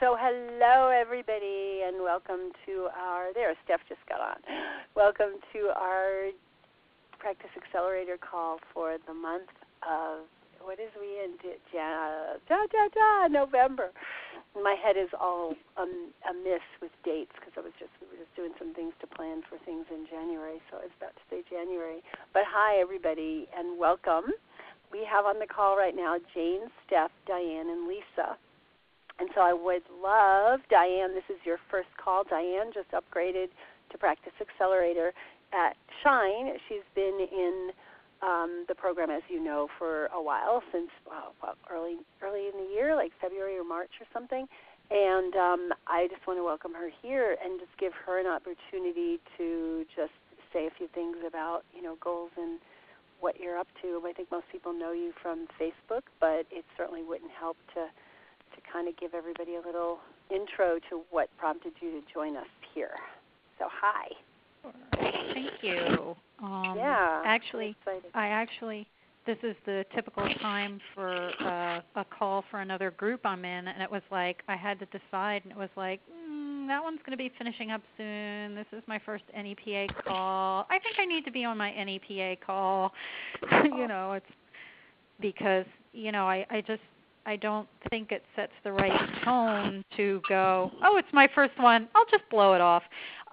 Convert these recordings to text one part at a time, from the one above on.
So hello, everybody, and welcome to Steph just got on. Welcome to our Practice Accelerator call for the month of, what is we in? November. My head is all amiss with dates because we were just doing some things to plan for things in January, so I was about to say January. But hi, everybody, and welcome. We have on the call right now Jane, Steph, Diane, and Lisa. And so I would love, Diane, this is your first call. Diane just upgraded to Practice Accelerator at Shine. She's been in the program, as you know, for a while, since early in the year, like February or March or something. And I just want to welcome her here and just give her an opportunity to just say a few things about, goals and what you're up to. I think most people know you from Facebook, but it certainly wouldn't help to kind of give everybody a little intro to what prompted you to join us here. So hi. Thank you. Actually, this is the typical time for a call for another group I'm in, and it was like I had to decide, and it was like, that one's going to be finishing up soon. This is my first NEPA call. I think I need to be on my NEPA call. It's because, I don't think it sets the right tone to go, it's my first one, I'll just blow it off.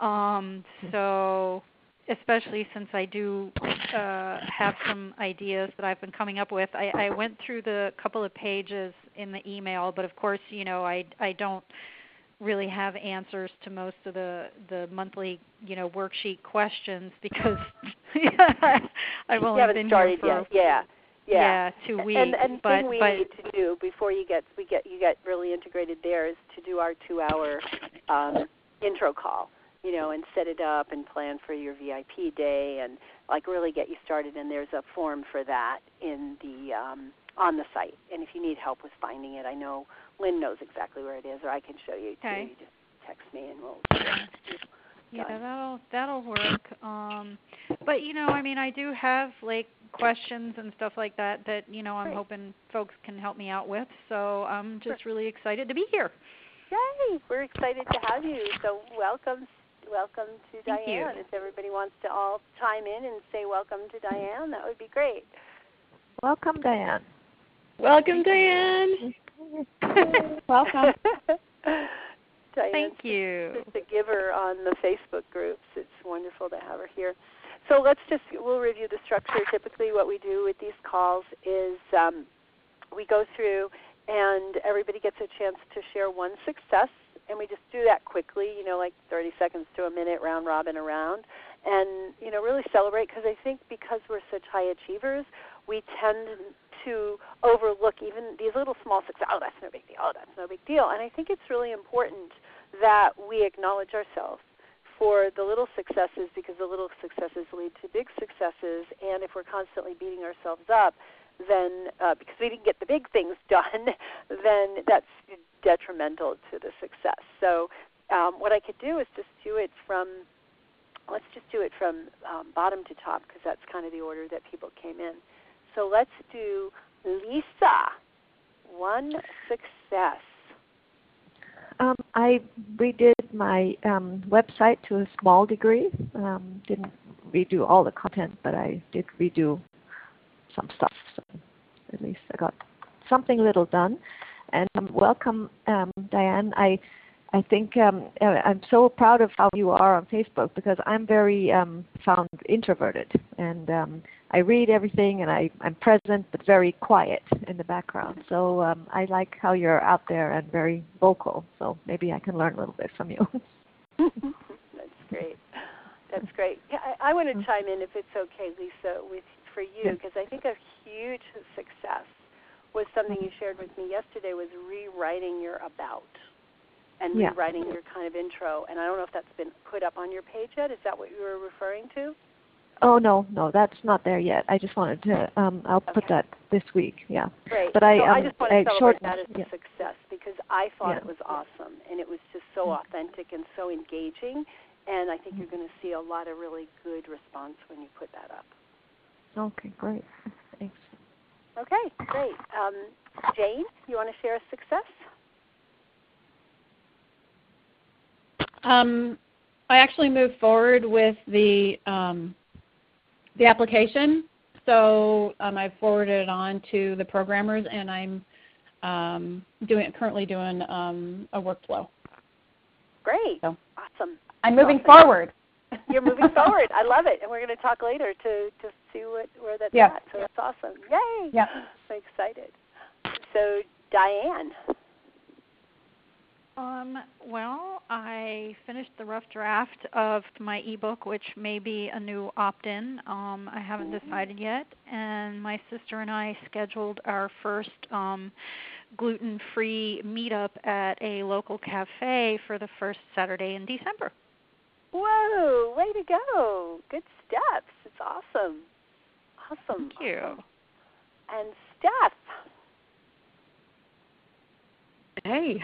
So especially since I do have some ideas that I've been coming up with. I went through the couple of pages in the email, but of course, I don't really have answers to most of the monthly, worksheet questions because I've only been here for... Yeah, 2 weeks. And the thing we need to do before you get really integrated there is to do our 2-hour intro call, and set it up and plan for your VIP day and really get you started. And there's a form for that in the on the site. And if you need help with finding it, I know Lynn knows exactly where it is, or I can show you too. You just text me and we'll. Yeah, that'll work. But I do have questions and stuff like that I'm hoping folks can help me out with. So I'm just really excited to be here. Yay! We're excited to have you. So welcome to Thank Diane. you. If everybody wants to all chime in and say welcome to Diane, that would be great. Welcome, Diane. Welcome, Diane. Welcome. Diane's Thank you. Just a giver on the Facebook groups. It's wonderful to have her here. So we'll review the structure. Typically what we do with these calls is we go through and everybody gets a chance to share one success, and we just do that quickly, 30 seconds to a minute, round robin around, and, really celebrate, because I think because we're such high achievers, we tend to overlook even these little small successes. Oh, that's no big deal. Oh, that's no big deal. And I think it's really important that we acknowledge ourselves for the little successes, because the little successes lead to big successes. And if we're constantly beating ourselves up, then because we didn't get the big things done, then that's detrimental to the success. So what I could do is let's just do it from bottom to top, because that's kind of the order that people came in. So let's do Lisa, one success. I redid my website to a small degree. Didn't redo all the content, but I did redo some stuff. So at least I got something little done. And welcome, Diane. I think I'm so proud of how you are on Facebook, because I'm very found introverted, and I read everything, and I'm present but very quiet in the background. So I like how you're out there and very vocal. So maybe I can learn a little bit from you. That's great. That's great. Yeah, I want to chime in, if it's okay, Lisa, for you, because I think a huge success was something you shared with me yesterday, was rewriting your about and rewriting your kind of intro. And I don't know if that's been put up on your page yet. Is that what you were referring to? Oh, no, that's not there yet. I just wanted to, I'll put that this week, yeah. Great. But so I just want to celebrate that as a success, because I thought it was awesome, and it was just so authentic and so engaging, and I think you're going to see a lot of really good response when you put that up. Okay, great. Thanks. Okay, great. Jane, you want to share a success? I actually moved forward with the application. So I forwarded it on to the programmers, and I'm currently doing a workflow. Great. So awesome. I'm moving forward. You're moving forward. I love it. And we're going to talk later to see where that's at. So that's awesome. Yay. Yeah. So excited. So Diane. Well, I finished the rough draft of my ebook, which may be a new opt-in. I haven't decided yet. And my sister and I scheduled our first gluten-free meetup at a local cafe for the first Saturday in December. Whoa, way to go. Good steps. It's awesome. Awesome. Thank you. Awesome. And Steph. Hey.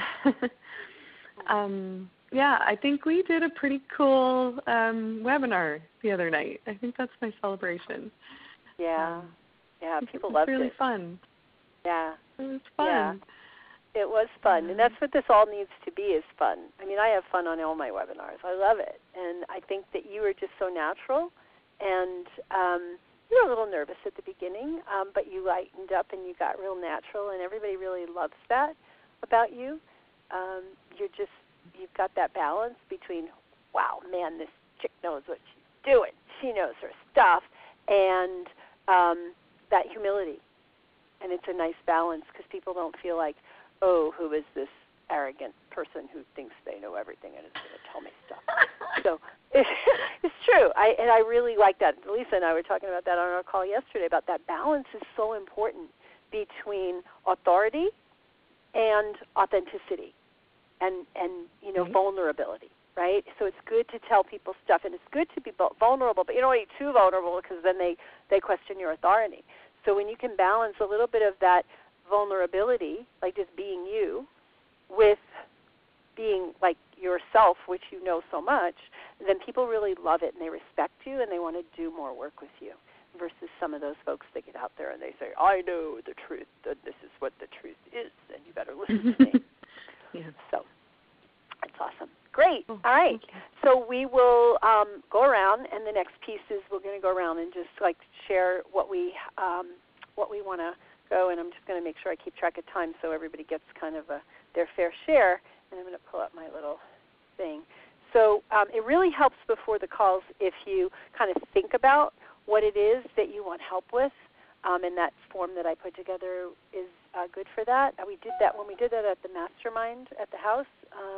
Yeah, I think we did a pretty cool webinar the other night. I think that's my celebration. Yeah. Yeah, people loved it. It was really fun. Yeah. It was fun. Yeah. It was fun, and that's what this all needs to be, is fun. I mean, I have fun on all my webinars. I love it, and I think that you were just so natural, and you were a little nervous at the beginning, but you lightened up and you got real natural, and everybody really loves that about you. You've got that balance between, wow, man, this chick knows what she's doing. She knows her stuff, and that humility. And it's a nice balance because people don't feel like, oh, who is this arrogant person who thinks they know everything and is going to tell me stuff. So it's true. I really like that. Lisa and I were talking about that on our call yesterday, about that balance is so important between authority and authenticity and vulnerability, right? So it's good to tell people stuff, and it's good to be vulnerable, but you don't want to be too vulnerable because then they question your authority. So when you can balance a little bit of that vulnerability, like just being you, with being like yourself, which you know so much, then people really love it and they respect you and they want to do more work with you, versus some of those folks that get out there and they say, I know the truth, and this is what the truth is, and you better listen to me. Yeah. So that's awesome. Great. Oh, all right. So we will go around, and the next piece is we're going to go around and just like share what we want to go, and I'm just going to make sure I keep track of time so everybody gets kind of their fair share. And I'm going to pull up my little thing. So it really helps before the calls if you kind of think about what it is that you want help with, and that form that I put together is good for that. We did that when we did that at the mastermind at the house.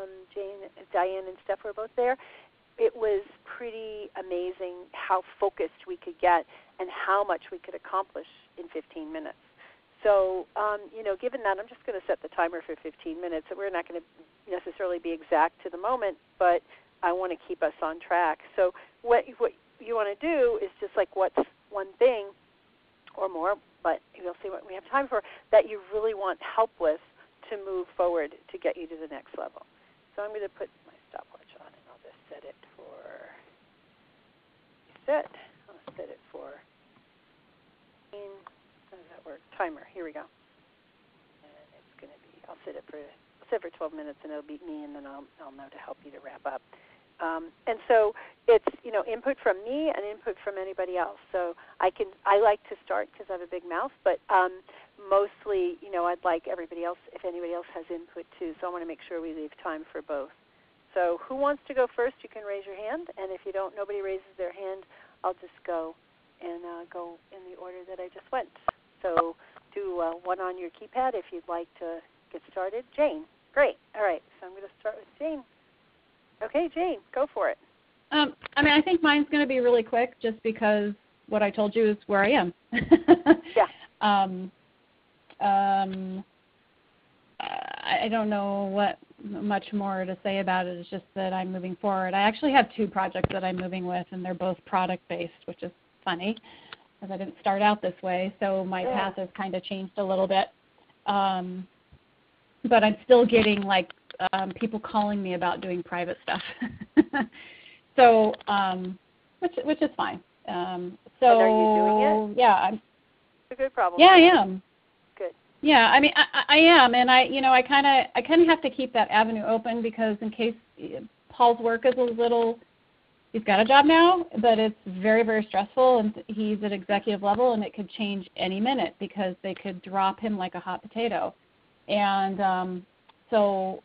Diane and Steph were both there. It was pretty amazing how focused we could get and how much we could accomplish in 15 minutes. So, given that, I'm just going to set the timer for 15 minutes. We're not going to necessarily be exact to the moment, but I want to keep us on track. So what you want to do is just like what's one thing or more, but you'll see what we have time for, that you really want help with to move forward to get you to the next level. So I'm going to put my stopwatch on, and I'll just set it for I'll set it for how does that work? Timer. Here we go. And it's going to be, I'll set it for 12 minutes, and it'll beat me, and then I'll know to help you to wrap up. And so it's input from me and input from anybody else. So I like to start because I have a big mouth, but mostly I'd like everybody else, if anybody else has input too. So I want to make sure we leave time for both. So who wants to go first? You can raise your hand, and if nobody raises their hand, I'll just go and go in the order that I just went. So do one on your keypad if you'd like to get started. Jane, great. All right, so I'm going to start with Jane. Okay, Jane, go for it. I think mine's going to be really quick just because what I told you is where I am. Yeah. I don't know what much more to say about it. It's just that I'm moving forward. I actually have two projects that I'm moving with, and they're both product-based, which is funny because I didn't start out this way, so my path has kind of changed a little bit. But I'm still getting people calling me about doing private stuff. So, which is fine. So, and are you doing it? Yeah, it's a good problem. Yeah, I am. Good. Yeah, I am, and I kind of have to keep that avenue open because in case Paul's work is a little, he's got a job now, but it's very, very stressful, and he's at executive level, and it could change any minute because they could drop him like a hot potato. And so,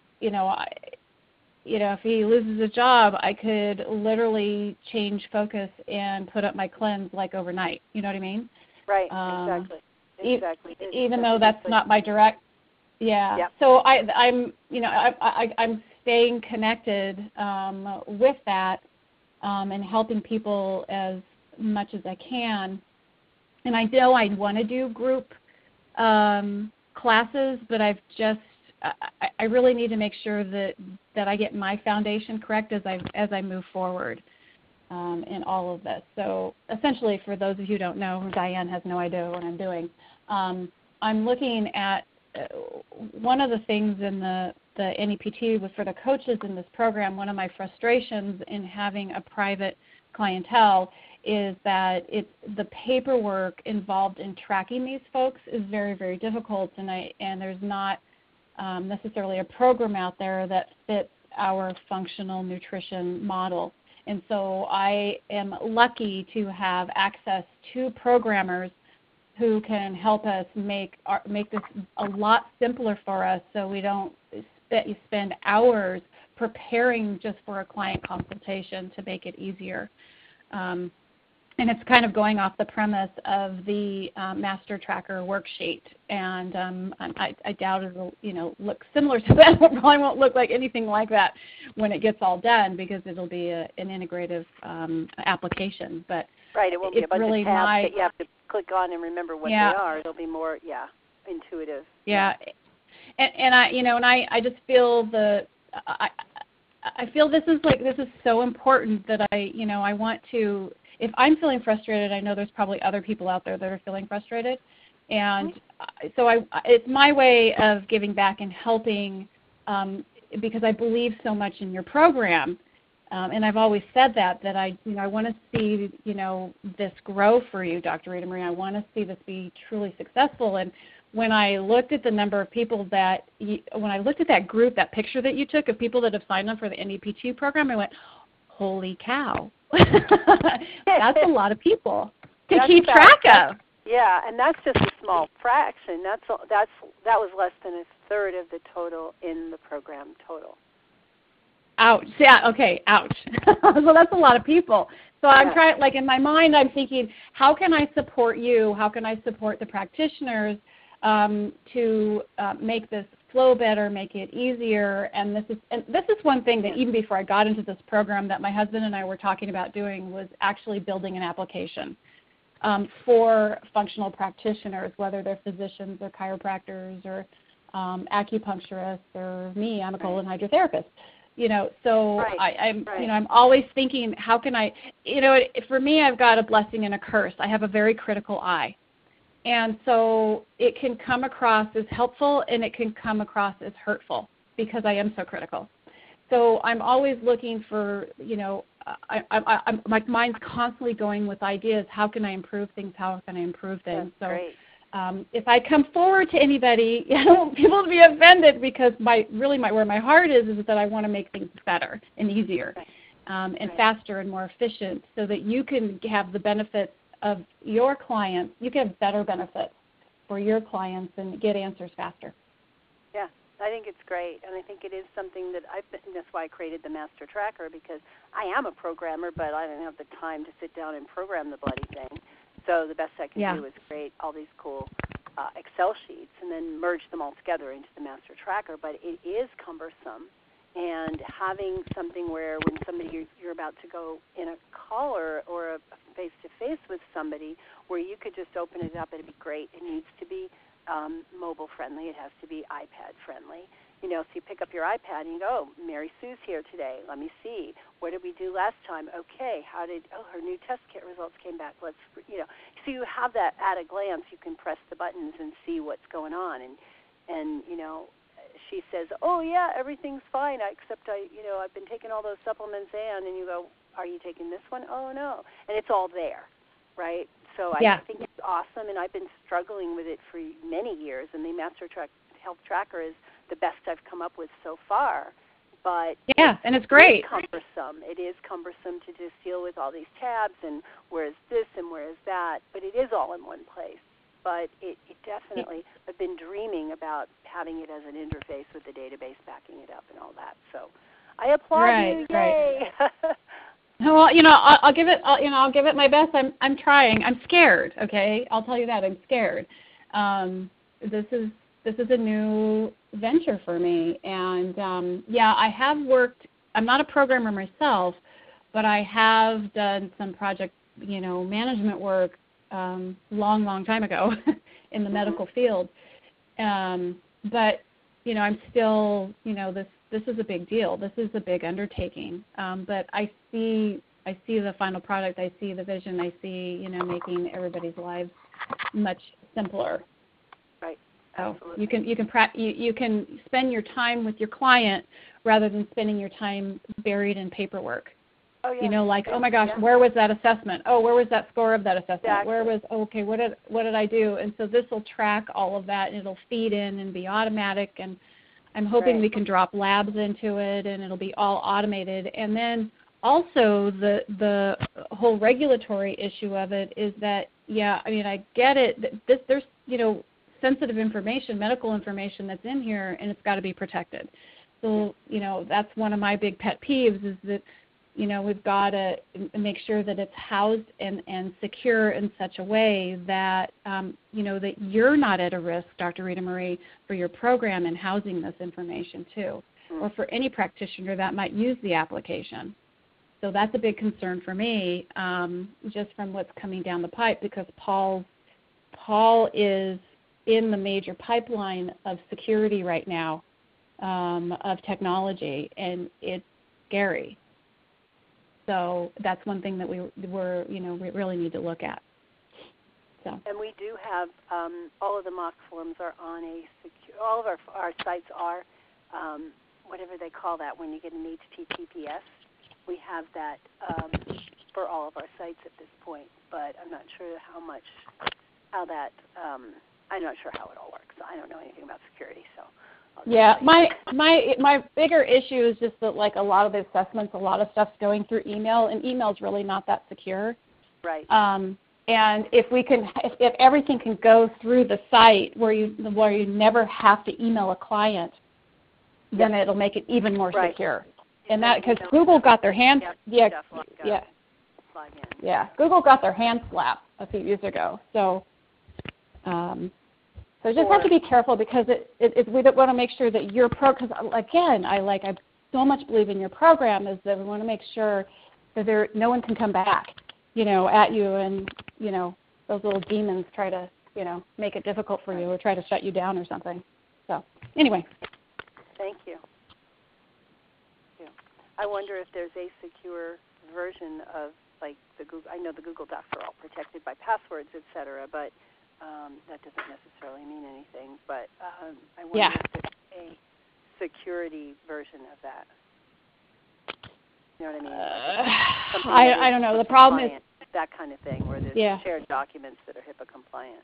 if he loses his job, I could literally change focus and put up my cleanse like overnight. You know what I mean? Right, exactly. Even though that's not my direct, yeah. Yep. So I'm staying connected with that and helping people as much as I can. And I know I want to do group classes, but I really need to make sure that I get my foundation correct as I move forward in all of this. So essentially, for those of you who don't know, Diane has no idea what I'm doing. I'm looking at one of the things in the NEPT for the coaches in this program. One of my frustrations in having a private clientele is that the paperwork involved in tracking these folks is very, very difficult, and there's not necessarily a program out there that fits our functional nutrition model. And so I am lucky to have access to programmers who can help us make this a lot simpler for us, so we don't spend hours preparing just for a client consultation to make it easier. And it's kind of going off the premise of the Master Tracker worksheet, and I doubt it'll look similar to that. It probably won't look like anything like that when it gets all done, because it'll be an integrative application. But right, it won't be a bunch of tabs that you have to click on and remember what they are. It'll be more intuitive. Yeah, and I just feel I feel this is so important that I want to. If I'm feeling frustrated, I know there's probably other people out there that are feeling frustrated, and so it's my way of giving back and helping, because I believe so much in your program, and I've always said that I want to see this grow for you, Dr. Rita Marie. I want to see this be truly successful. And when I looked at the number of people when I looked at that group, that picture that you took of people that have signed up for the NEPT program, I went, holy cow. That's a lot of people to keep track of. Yeah, and that's just a small fraction. That was less than a third of the total in the program total. Ouch. Yeah, okay, ouch. So that's a lot of people. So I'm trying, in my mind, I'm thinking, how can I support you? How can I support the practitioners to make this flow better, make it easier? And this is one thing that even before I got into this program that my husband and I were talking about doing, was actually building an application for functional practitioners, whether they're physicians or chiropractors or acupuncturists, or me, I'm a colon hydrotherapist. I'm always thinking, how can I, for me, I've got a blessing and a curse. I have a very critical eye. And so it can come across as helpful, and it can come across as hurtful, because I am so critical. So I'm always looking for, my mind's constantly going with ideas. How can I improve things? How can I improve things? That's great. If I come forward to anybody, I don't want people to be offended, because where my heart is that I want to make things better and easier, and faster and more efficient, so that you can have the benefits of your clients. You can have better benefits for your clients and get answers faster. Yeah, I think it's great, and I think it is something that that's why I created the Master Tracker, because I am a programmer, but I didn't have the time to sit down and program the bloody thing. So the best I can do is create all these cool Excel sheets and then merge them all together into the Master Tracker. But it is cumbersome, and having something where when somebody you're about to go in a call or a face-to-face with somebody, where you could just open it up, it'd be great. It needs to be mobile friendly. It has to be iPad friendly. So you pick up your iPad and you go, oh, Mary Sue's here today. Let me see. What did we do last time? Okay. Her new test kit results came back. So you have that at a glance. You can press the buttons and see what's going on. And she says, oh, yeah, everything's fine, except I've been taking all those supplements, and you go, are you taking this one? Oh, no. And it's all there, right? So I think it's awesome, and I've been struggling with it for many years, and the Master Health Tracker is the best I've come up with so far But and it's great. Cumbersome. It is cumbersome to just deal with all these tabs and where is this and where is that, but it is all in one place. But it definitely, I've been dreaming about having it as an interface with the database backing it up and all that. So I applaud you. Yay! Right. Well, I'll give it. I'll give it my best. I'm trying. I'm scared. Okay, I'll tell you that. I'm scared. This is a new venture for me, and I have worked. I'm not a programmer myself, but I have done some project, management work long time ago in the medical field. But I'm still, this is a big deal. This is a big undertaking. But I see the final product. I see the vision. I see, making everybody's lives much simpler. Right. So you can spend your time with your client rather than spending your time buried in paperwork. Oh, yeah. Oh my gosh, where was that assessment? Oh, where was that score of that assessment? Exactly. Where was what did I do? And so this will track all of that, and it'll feed in and be automatic. And I'm hoping we can drop labs into it, and it'll be all automated. And then also the whole regulatory issue of it is that I get it. There's sensitive information, medical information that's in here, and it's got to be protected. So that's one of my big pet peeves is that. We've got to make sure that it's housed and secure in such a way that, that you're not at a risk, Dr. Rita Marie, for your program and housing this information too, or for any practitioner that might use the application. So that's a big concern for me, just from what's coming down the pipe, because Paul is in the major pipeline of security right now, of technology, and it's scary. So that's one thing that we really need to look at. So. And we do have all of the mock forms are on all of our sites are whatever they call that when you get an HTTPS. We have that for all of our sites at this point, but I'm not sure I'm not sure how it all works. I don't know anything about security, so. Yeah, my bigger issue is just that a lot of the assessments, a lot of stuff's going through email, and email's really not that secure. Right. And if everything can go through the site where you never have to email a client, then it'll make it even more secure. And that because Google got their hands Google got their hand slapped a few years ago. So. So just have to be careful because we don't want to make sure that your because again I so much believe in your program is that we want to make sure that no one can come back, at you and those little demons try to make it difficult for you or try to shut you down or something. So anyway. Thank you. I wonder if there's a secure version of the Google. I know the Google Docs are all protected by passwords, etc., but that doesn't necessarily mean anything, but I wonder if there's a security version of that. You know what I mean? I don't know. The problem is that kind of thing where there's shared documents that are HIPAA compliant.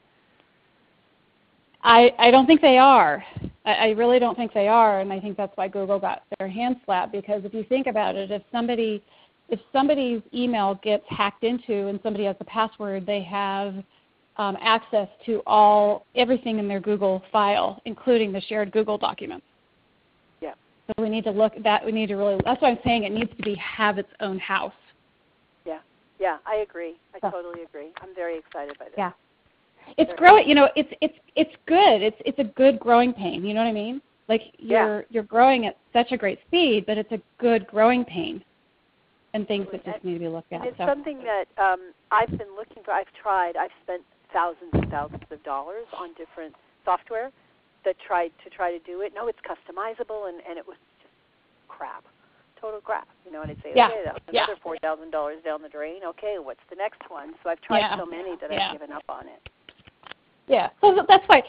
I don't think they are. I really don't think they are, and I think that's why Google got their hands slapped, because if you think about it, if somebody's email gets hacked into and somebody has the password, they have access to everything in their Google file, including the shared Google documents. Yeah. So we need to look at that. We need to really. That's why I'm saying it needs to have its own house. Yeah. Yeah, I agree. I totally agree. I'm very excited by this. Yeah. It's growing. It's good. It's a good growing pain. You know what I mean? You're growing at such a great speed, but it's a good growing pain. And things that just need to be looked at. It's something that I've been looking for. I've spent thousands and thousands of dollars on different software that tried to do it. No, it's customizable, and it was just crap, total crap. And I'd say, okay, that was another $4,000 down the drain. Okay, what's the next one? So I've tried so many that I've given up on it. Yeah, so that's why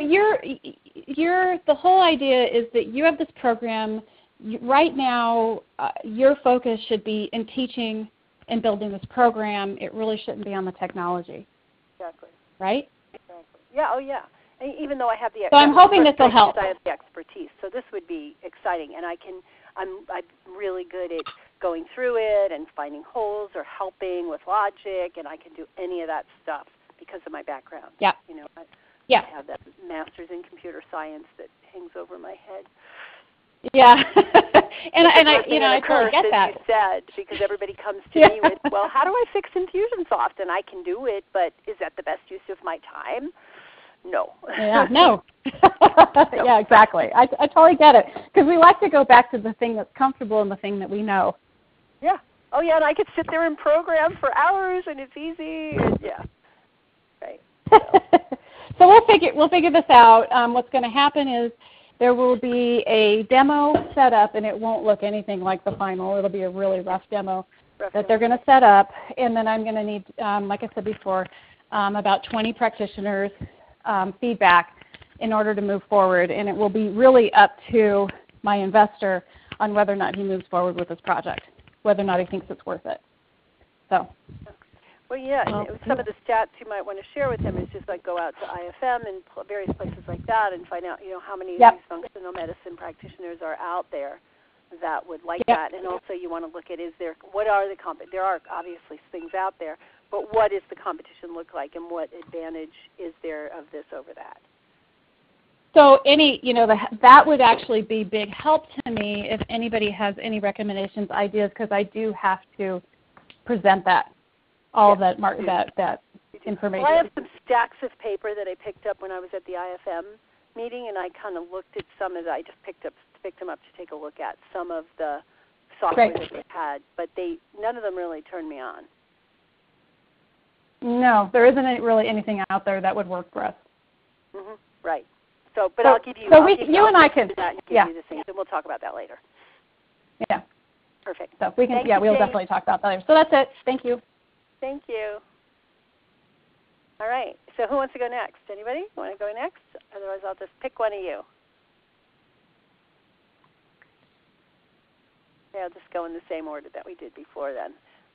the whole idea is that you have this program. Right now, your focus should be in teaching and building this program. It really shouldn't be on the technology. Exactly. Right? Exactly. Yeah. Oh, yeah. And even though I have the so I'm hoping this will help. I have the expertise, so this would be exciting, and I I'm really good at going through it and finding holes or helping with logic, and I can do any of that stuff because of my background. Yeah. You know, I have that master's in computer science that hangs over my head. Yeah, and I totally get that. You said, because everybody comes to me with, well, how do I fix Infusionsoft? And I can do it, but is that the best use of my time? No. Yeah, no. Yeah, exactly. I totally get it, because we like to go back to the thing that's comfortable and the thing that we know. Yeah. Oh, yeah, and I could sit there and program for hours, and it's easy. And, yeah. Right. So we'll figure this out. What's going to happen is there will be a demo set up, and it won't look anything like the final. It'll be a really rough demo that they're going to set up, and then I'm going to need, like I said before, about 20 practitioners' feedback in order to move forward, and it will be really up to my investor on whether or not he moves forward with this project, whether or not he thinks it's worth it. So. Well, yeah, some of the stats you might want to share with him is just like go out to IFM and various places like that and find out, how many of these functional medicine practitioners are out there that would like that. And also you want to look at there are obviously things out there, but what does the competition look like and what advantage is there of this over that? So that would actually be big help to me if anybody has any recommendations, ideas, because I do have to present that. All that information. Well, I have some stacks of paper that I picked up when I was at the IFM meeting, and I kind of looked at some of I just picked them up to take a look at some of the software that they had, but none of them really turned me on. No, there isn't really anything out there that would work for us. Mm-hmm. Right. So, but I'll give you. So you and I can. Give you the things, and we'll talk about that later. Yeah. Perfect. So we can. We'll definitely talk about that later. So that's it. Thank you. Thank you. All right. So who wants to go next? Anybody want to go next? Otherwise, I'll just pick one of you. Yeah, I'll just go in the same order that we did before then.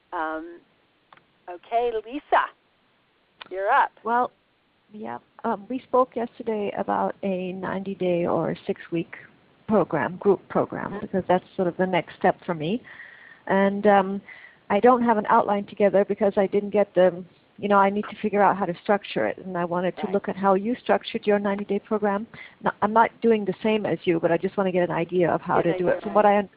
Okay, Lisa, you're up. Well, yeah. We spoke yesterday about a 90-day or 6-week group program, because that's sort of the next step for me. And I don't have an outline together because I didn't get I need to figure out how to structure it. And I wanted to look at how you structured your 90-day program. Now, I'm not doing the same as you, but I just want to get an idea of how to do it. From what I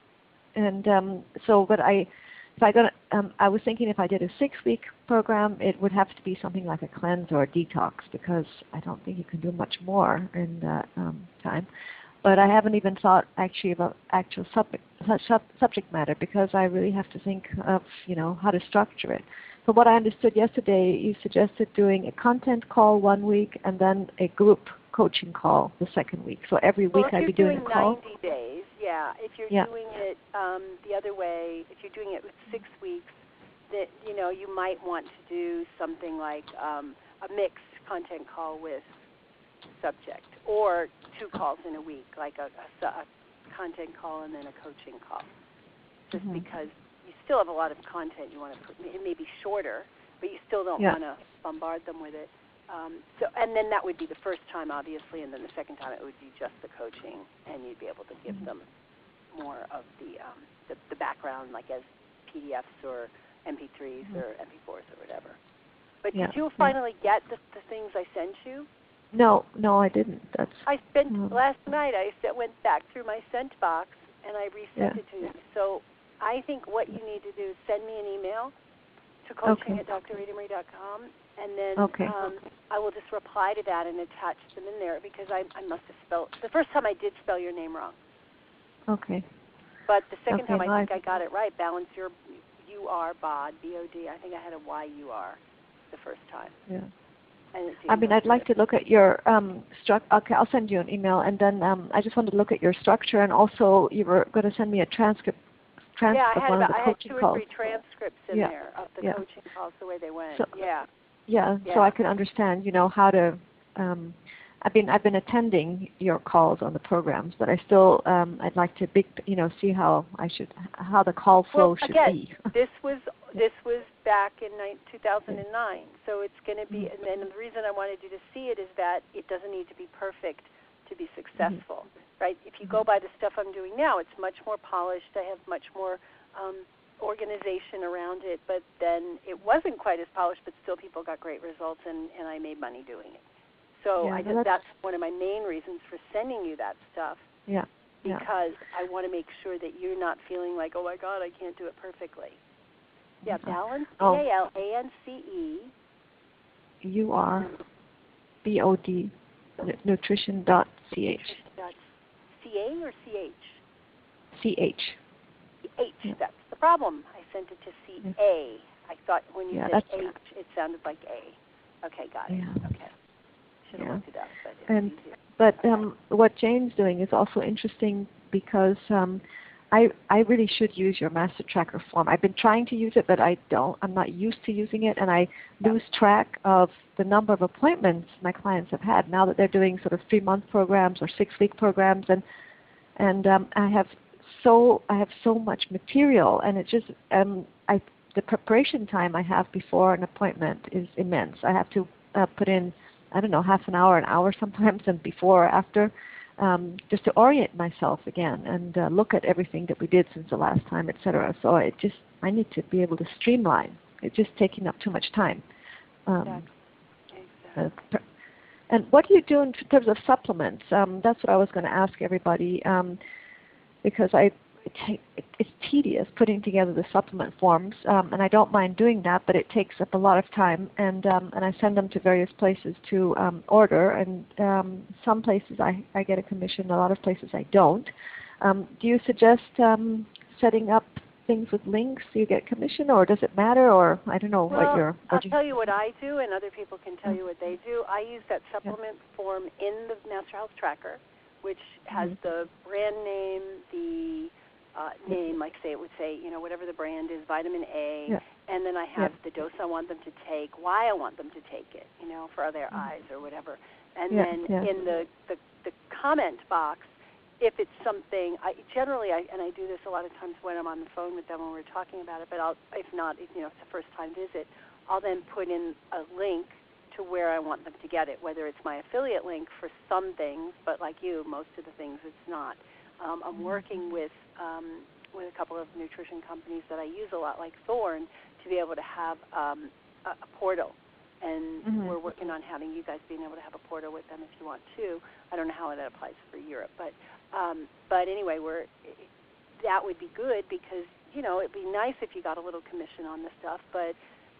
was thinking if I did a 6-week program, it would have to be something like a cleanse or a detox, because I don't think you can do much more in that time. But I haven't even thought actually about actual subject matter, because I really have to think of, how to structure it. From what I understood yesterday, you suggested doing a content call 1 week and then a group coaching call the second week. So every week I'd be doing a call. If you're doing 90 days, if you're doing it the other way, if you're doing it with 6 weeks, that you might want to do something like a mixed content call with subject, or 2 calls in a week, like a content call and then a coaching call, just because you still have a lot of content you want to put. It may be shorter, but you still don't want to bombard them with it. And then that would be the first time, obviously, and then the second time it would be just the coaching, and you'd be able to give them more of the background, like as PDFs or MP3s or MP4s or whatever. But did you finally get the things I sent you? No, I didn't. I spent last night. I went back through my sent box and I resent it to you. So I think what you need to do is send me an email to coaching@drritamery.com, and then I will just reply to that and attach them in there, because I must have spelled the first time I did spell your name wrong. Okay. But the second time I think I got it right. Balance your UR BOD BOD. I think I had a YUR the first time. Yeah. I'd like to look at your Okay, I'll send you an email, and then I just wanted to look at your structure, and also you were going to send me a transcript of one of the coaching calls. I had 2 or 3 transcripts in there of the coaching calls, the way they went. So I can understand, how to. I've been attending your calls on the programs, but I still I'd like to see how the call flow should be. This was back in 2009, so it's going to be. And the reason I wanted you to see it is that it doesn't need to be perfect to be successful. right? If you go by the stuff I'm doing now, it's much more polished. I have much more organization around it, but then it wasn't quite as polished, but still people got great results, and I made money doing it. So that's one of my main reasons for sending you that stuff. Yeah. Because I want to make sure that you're not feeling like, oh my God, I can't do it perfectly. Yeah, Balance, BALANCE. URBOD, nutrition.ch. CA or CH? CH. H, that's the problem. I sent it to CA. I thought when you said H, it sounded like A. Okay, got it. Yeah. Okay. Should have looked it up, but it's easier. But what Jane's doing is also interesting because I really should use your Master Tracker form. I've been trying to use it, but I don't. I'm not used to using it, and I lose track of the number of appointments my clients have had now that they're doing sort of 3-month programs or 6-week programs, and I have so much material, and it just the preparation time I have before an appointment is immense. I have to put in, I don't know, half an hour sometimes, and before or after, just to orient myself again and look at everything that we did since the last time, etc. So I need to be able to streamline. It's just taking up too much time. Exactly. And what do you do in terms of supplements? That's what I was going to ask everybody, because it's tedious putting together the supplement forms, and I don't mind doing that, but it takes up a lot of time, and I send them to various places to order, and some places I get a commission, a lot of places I don't. Do you suggest setting up things with links so you get commission, or does it matter, or I don't know I'll tell you what I do, and other people can tell you what they do. I use that supplement form in the Master Health Tracker, which has the brand name, the name, like say it would say, whatever the brand is, vitamin A, and then I have the dose I want them to take, why I want them to take it, for their eyes or whatever. And then in the comment box, if it's something, I do this a lot of times when I'm on the phone with them when we're talking about it, but if not, if it's a first-time visit, I'll then put in a link to where I want them to get it, whether it's my affiliate link for some things, but like you, most of the things it's not. I'm working with a couple of nutrition companies that I use a lot, like Thorne, to be able to have a portal. And we're working on having you guys being able to have a portal with them if you want to. I don't know how that applies for Europe, but anyway, that would be good because it'd be nice if you got a little commission on the stuff, but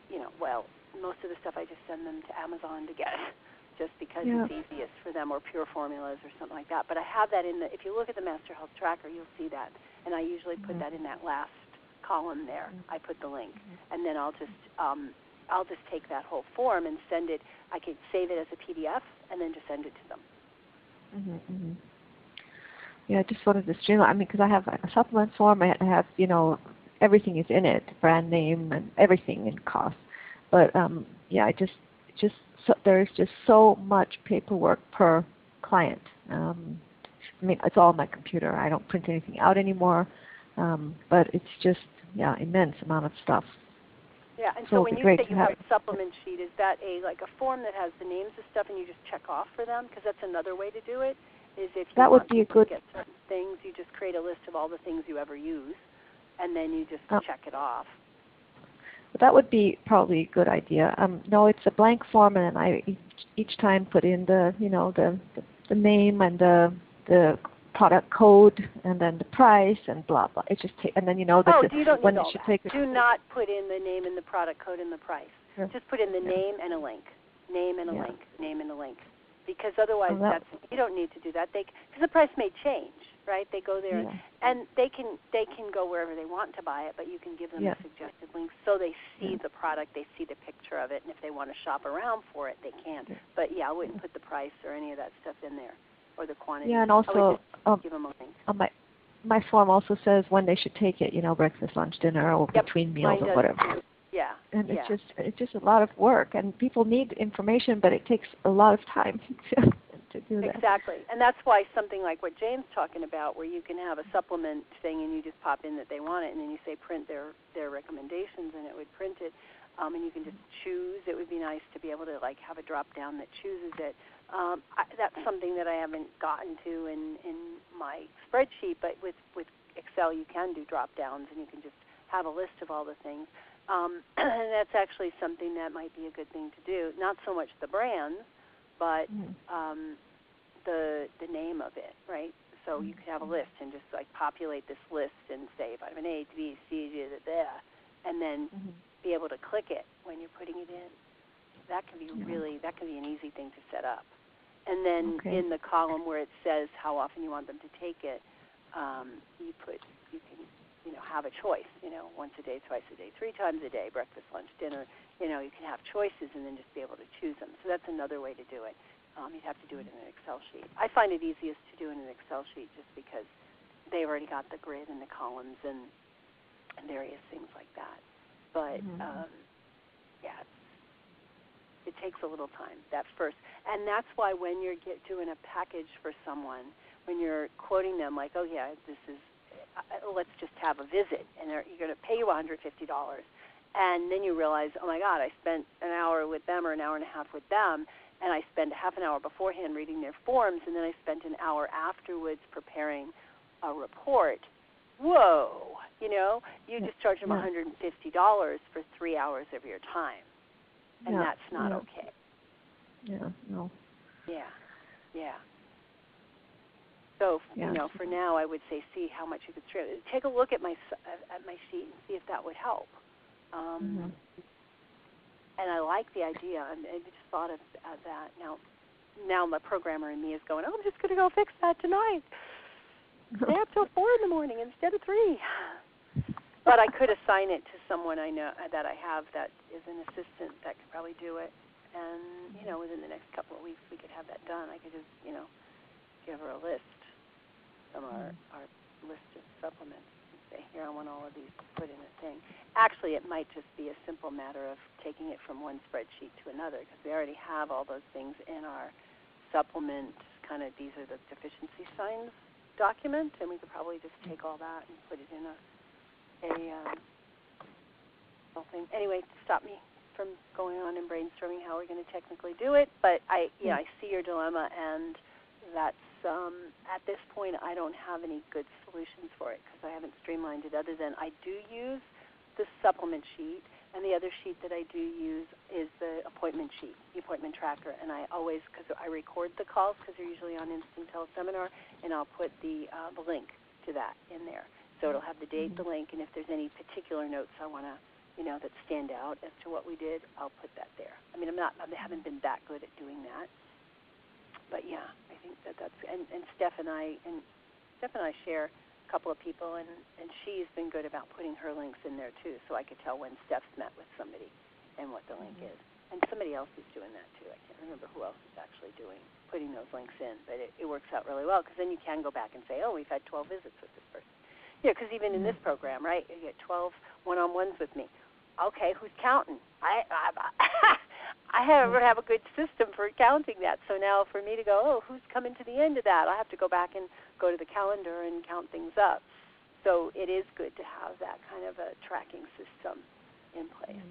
most of the stuff I just send them to Amazon to get, just because it's easiest for them, or Pure Formulas or something like that. But I have that if you look at the Master Health Tracker, you'll see that, and I usually put that in that last column there. I put the link, and then I'll just take that whole form and send it. I could save it as a PDF and then just send it to them. Yeah, I just wanted to streamline. because I have a supplement form. I have, everything is in it, brand name and everything and cost. But there's just so much paperwork per client. It's all on my computer. I don't print anything out anymore. But it's just, immense amount of stuff. Yeah, and so when you say you have a supplement sheet, is that a form that has the names of stuff and you just check off for them? Because that's another way to do it. Is if you want to get certain things, you just create a list of all the things you ever use, and then you just check it off. But that would be probably a good idea. No, it's a blank form, and I each time put in the the name and the product code and then the price and blah blah. It just and then you don't need all that. Do not put in the name and the product code and the price. Sure. Just put in the name and a link. Name and a link. Name and a link. Because otherwise, you don't need to do that. Because the price may change, right? They go there and they can go wherever they want to buy it, but you can give them a suggested link so they see the product, they see the picture of it, and if they want to shop around for it, they can. But I wouldn't put the price or any of that stuff in there, or the quantity. Yeah, and also give them a link. My form also says when they should take it. Breakfast, lunch, dinner, or between meals or whatever. Yeah. And it's just a lot of work, and people need information, but it takes a lot of time to do that. Exactly, and that's why something like what Jane's talking about, where you can have a supplement thing and you just pop in that they want it, and then you say print their recommendations, and it would print it, and you can just choose. It would be nice to be able to have a drop down that chooses it. That's something that I haven't gotten to in my spreadsheet, but with Excel you can do drop downs and you can just have a list of all the things. And that's actually something that might be a good thing to do. Not so much the brands, but the name of it, right? So you could have a list and just like populate this list and say vitamin A, B, C, D, and then be able to click it when you're putting it in. That can be that can be an easy thing to set up. And then in the column where it says how often you want them to take it, you can have a choice, once a day, twice a day, 3 times a day, breakfast, lunch, dinner. You can have choices and then just be able to choose them. So that's another way to do it. You'd have to do it in an Excel sheet. I find it easiest to do in an Excel sheet just because they've already got the grid and the columns and various things like that. But, it takes a little time, that first. And that's why when you're doing a package for someone, when you're quoting them like, oh, yeah, this is, let's just have a visit, and you're going to pay you $150. And then you realize, oh, my God, I spent an hour with them or an hour and a half with them, and I spent half an hour beforehand reading their forms, and then I spent an hour afterwards preparing a report. Whoa, you just charge them $150 for 3 hours of your time, and that's not okay. Yeah, no. Yeah. So, for now, I would say see how much you could strip. Take a look at my sheet and see if that would help. And I like the idea. I just thought of that. Now my programmer in me is going, I'm just going to go fix that tonight. Stay up till 4 in the morning instead of 3. But I could assign it to someone I know that I have that is an assistant that could probably do it. And, within the next couple of weeks we could have that done. I could just, give her a list from our list of supplements and say, here, I want all of these put in a thing. Actually, it might just be a simple matter of taking it from one spreadsheet to another because we already have all those things in our supplement these are the deficiency signs document, and we could probably just take all that and put it in a thing. Anyway, stop me from going on and brainstorming how we're going to technically do it, but I see your dilemma, and that's at this point I don't have any good solutions for it because I haven't streamlined it other than I do use the supplement sheet, and the other sheet that I do use is the appointment sheet, the appointment tracker, and I always, because I record the calls because they're usually on Instant Teleseminar, and I'll put the link to that in there. So it'll have the date, the link, and if there's any particular notes I want to, that stand out as to what we did, I'll put that there. I mean, I haven't been that good at doing that, but yeah, I think that's and Steph and I share a couple of people, and she's been good about putting her links in there too, so I could tell when Steph's met with somebody and what the link is. And somebody else is doing that too. I can't remember who else is actually putting those links in, but it works out really well because then you can go back and say, oh, we've had 12 visits with this person. Yeah, because even in this program, right, you get 12 one-on-ones with me. Okay, who's counting? I have a good system for counting that. So now for me to go, oh, who's coming to the end of that? I have to go back and go to the calendar and count things up. So it is good to have that kind of a tracking system in place.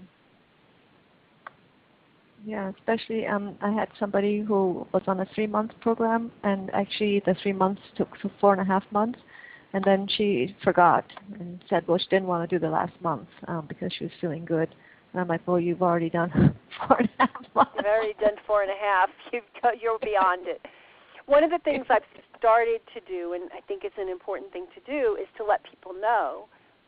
Yeah, especially I had somebody who was on a 3-month program, and actually the 3 months took 4.5 months. And then she forgot and said, well, she didn't want to do the last month because she was feeling good. And I'm like, well, you've already done 4.5 months. You've already done 4.5. You're beyond it. One of the things I've started to do, and I think it's an important thing to do, is to let people know,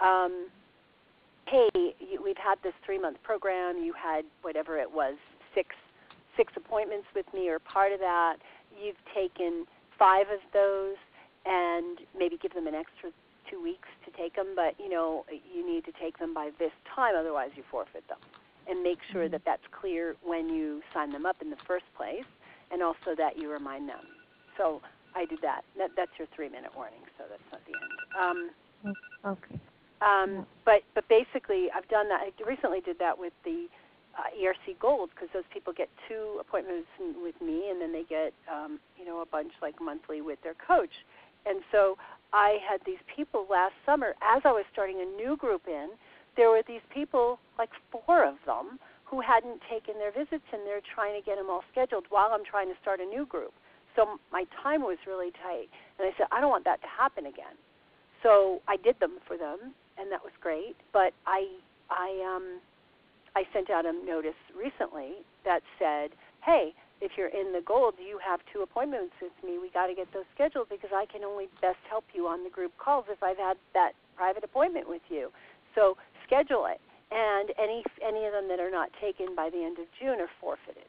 hey, we've had this 3-month program. You had whatever it was, six appointments with me or part of that. You've taken 5 of those. And maybe give them an extra 2 weeks to take them, but, you need to take them by this time, otherwise you forfeit them. And make sure that that's clear when you sign them up in the first place, and also that you remind them. So I did that. That's your 3-minute warning, so that's not the end. Okay. But basically, I've done that. I recently did that with the ERC Gold, because those people get 2 appointments with me, and then they get, a bunch like monthly with their coach. And so I had these people last summer, as I was starting a new group in, there were these people, like 4 of them, who hadn't taken their visits, and they're trying to get them all scheduled while I'm trying to start a new group. So my time was really tight. And I said, I don't want that to happen again. So I did them for them, and that was great. But I sent out a notice recently that said, hey, if you're in the gold, you have 2 appointments with me. We got to get those scheduled because I can only best help you on the group calls if I've had that private appointment with you. So schedule it. And any of them that are not taken by the end of June are forfeited.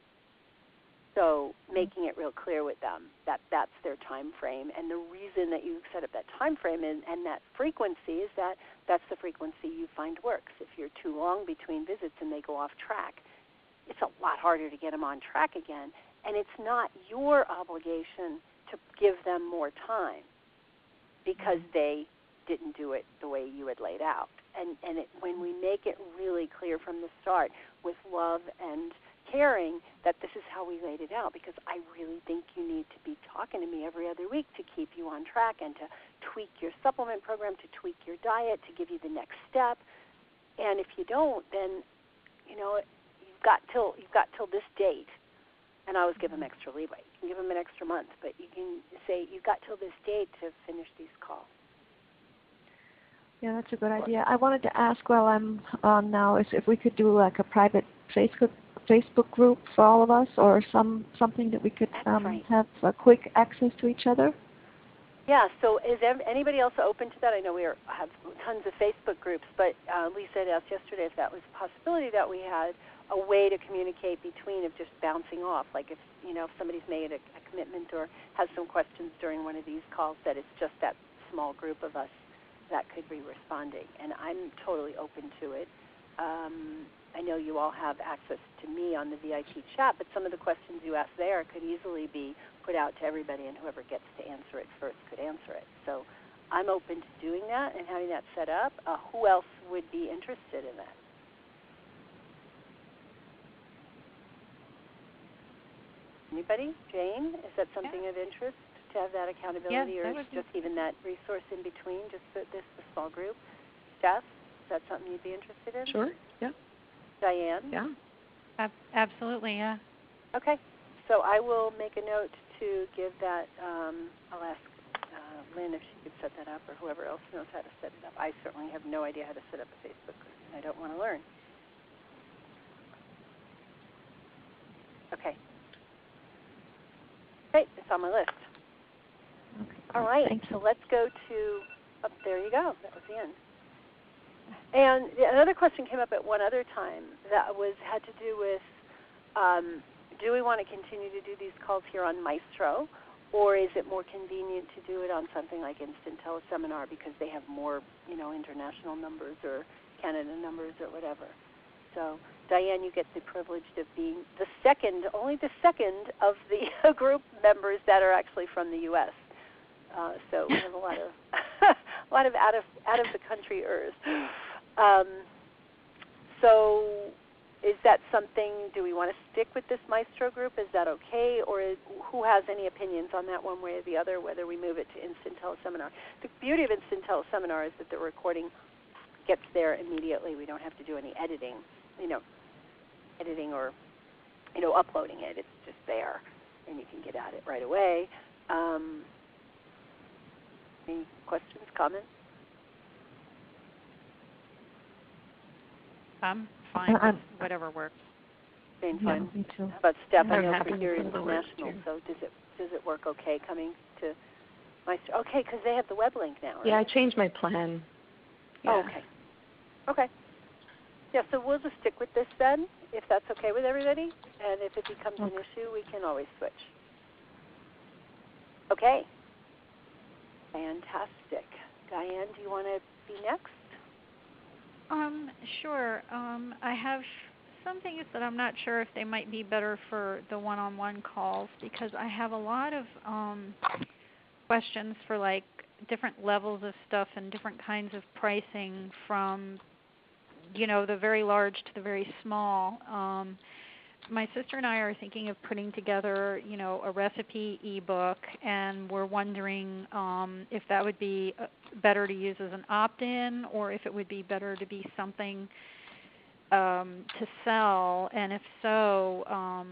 So making it real clear with them that that's their time frame, and the reason that you set up that time frame and that frequency is that that's the frequency you find works. If you're too long between visits and they go off track, it's a lot harder to get them on track again, and it's not your obligation to give them more time because they didn't do it the way you had laid out. And when we make it really clear from the start with love and caring that this is how we laid it out, because I really think you need to be talking to me every other week to keep you on track and to tweak your supplement program, to tweak your diet, to give you the next step. And if you don't, then you've got till this date. And I always give them extra leeway. You can give them an extra month, but you can say you've got till this date to finish these calls. Yeah, that's a good idea. I wanted to ask while I'm on now is if we could do like a private Facebook group for all of us, or something that we could have quick access to each other. Yeah. So is anybody else open to that? I know we have tons of Facebook groups, but Lisa had asked yesterday if that was a possibility that we had a way to communicate between of just bouncing off, like if somebody's made a commitment or has some questions during one of these calls, that it's just that small group of us that could be responding, and I'm totally open to it. I know you all have access to me on the VIP chat, but some of the questions you ask there could easily be put out to everybody, and whoever gets to answer it first could answer it. So I'm open to doing that and having that set up. Who else would be interested in that? Anybody? Jane, is that something of interest? To have that accountability, or just even that resource in between, just the small group? Steph, is that something you'd be interested in? Sure, yeah. Diane? Yeah. Absolutely, yeah. Okay, so I will make a note to give that, I'll ask Lynn if she could set that up, or whoever else knows how to set it up. I certainly have no idea how to set up a Facebook group, and I don't want to learn. Okay. Great, it's on my list. Okay. All right, so let's go to, there you go, that was the end. And another question came up at one other time that had to do with, do we want to continue to do these calls here on Maestro, or is it more convenient to do it on something like Instant Teleseminar because they have more, international numbers or Canada numbers or whatever? So, Diane, you get the privilege of being only the second of the group members that are actually from the U.S. So we have a lot of out of the countryers. So is that something? Do we want to stick with this Maestro group? Is that okay, or who has any opinions on that one way or the other? Whether we move it to Instant Teleseminar. The beauty of Instant Teleseminar is that the recording gets there immediately. We don't have to do any editing, or uploading it. It's just there, and you can get at it right away. Any questions, comments? I'm fine with whatever works. Same fine. Me too. How about Steph? I I'm know happy for here with whatever international. works, So does it work okay coming to Maestro? Okay, because they have the web link now, right? Yeah, I changed my plan. Yeah. Oh, okay. Okay. Yeah, so we'll just stick with this then, if that's okay with everybody. And if it becomes an issue, we can always switch. Okay. Fantastic. Diane, do you want to be next? Sure. I have some things that I'm not sure if they might be better for the one-on-one calls, because I have a lot of questions for like different levels of stuff and different kinds of pricing, from the very large to the very small. My sister and I are thinking of putting together, a recipe ebook, and we're wondering if that would be better to use as an opt-in, or if it would be better to be something to sell, and if so,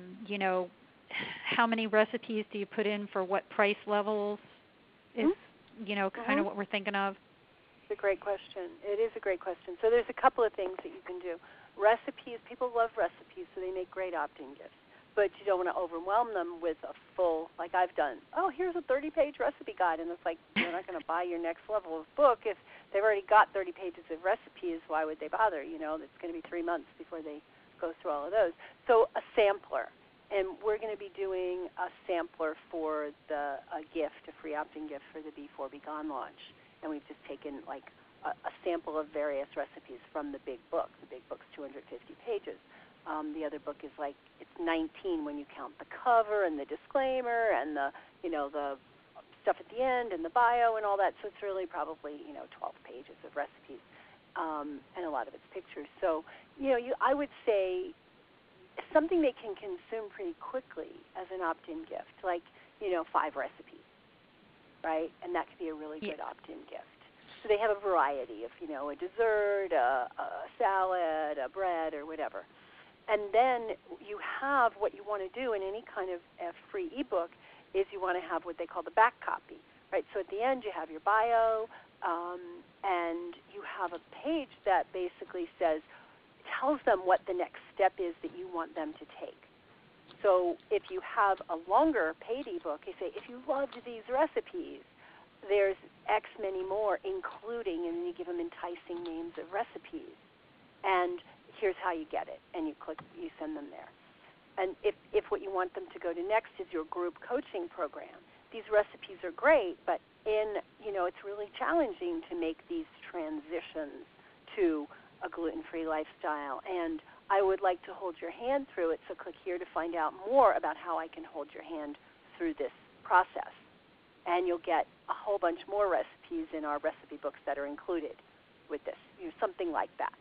how many recipes do you put in for what price levels? Is kind of what we're thinking of. It's a great question. It is a great question. So there's a couple of things that you can do. Recipes, people love recipes, so they make great opt-in gifts. But you don't want to overwhelm them with a full, like I've done, here's a 30-page recipe guide. And it's like, you're not going to buy your next level of book. If they've already got 30 pages of recipes, why would they bother? It's going to be 3 months before they go through all of those. So a sampler. And we're going to be doing a sampler for a gift, a free opt-in gift for the Before Be Gone launch. And we've just taken like a sample of various recipes from the big book. The big book's 250 pages. The other book is like, it's 19 when you count the cover and the disclaimer and the stuff at the end and the bio and all that. So it's really probably 12 pages of recipes, and a lot of it's pictures. So I would say something they can consume pretty quickly as an opt-in gift, like 5 recipes, right? And that could be a really good opt-in gift. So they have a variety of a dessert, a salad, a bread, or whatever. And then you have what you want to do in any kind of a free ebook is you want to have what they call the back copy, right? So at the end you have your bio, and you have a page that basically tells them what the next step is that you want them to take. So if you have a longer paid ebook, you say, if you loved these recipes, there's X many more, including, and then you give them enticing names of recipes. And here's how you get it, and you send them there. And if what you want them to go to next is your group coaching program, these recipes are great, but it's really challenging to make these transitions to a gluten-free lifestyle. And I would like to hold your hand through it, so click here to find out more about how I can hold your hand through this process. And you'll get a whole bunch more recipes in our recipe books that are included with this, something like that.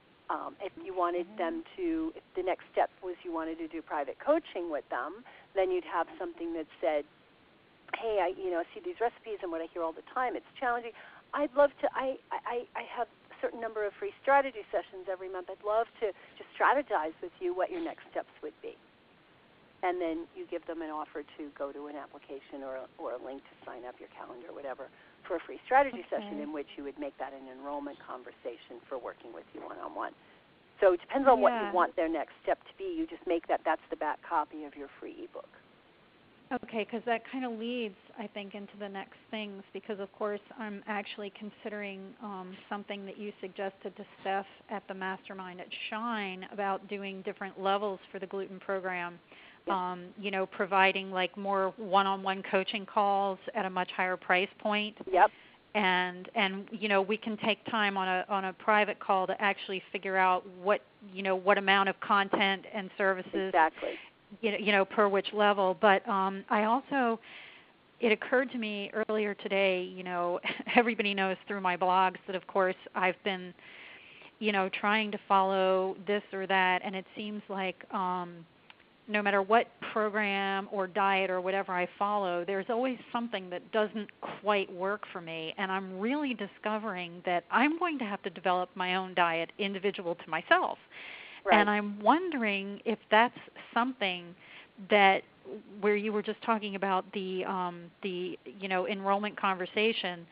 If you wanted them to, if the next step was you wanted to do private coaching with them, then you'd have something that said, hey, I see these recipes and what I hear all the time, it's challenging. I'd love to, I have a certain number of free strategy sessions every month. I'd love to just strategize with you what your next steps would be. And then you give them an offer to go to an application or a link to sign up your calendar or whatever for a free strategy session in which you would make that an enrollment conversation for working with you one-on-one. So it depends on what you want their next step to be. You just make that's the back copy of your free ebook. Okay, because that kind of leads, I think, into the next things, because, of course, I'm actually considering something that you suggested to Steph at the Mastermind at Shine about doing different levels for the gluten program. Providing like more one-on-one coaching calls at a much higher price point. Yep. And we can take time on a private call to actually figure out what amount of content and services per which level. But I also, it occurred to me earlier today, everybody knows through my blogs that of course I've been trying to follow this or that, and it seems like no matter what program or diet or whatever I follow, there's always something that doesn't quite work for me. And I'm really discovering that I'm going to have to develop my own diet individual to myself. Right. And I'm wondering if that's something that, where you were just talking about the enrollment conversation,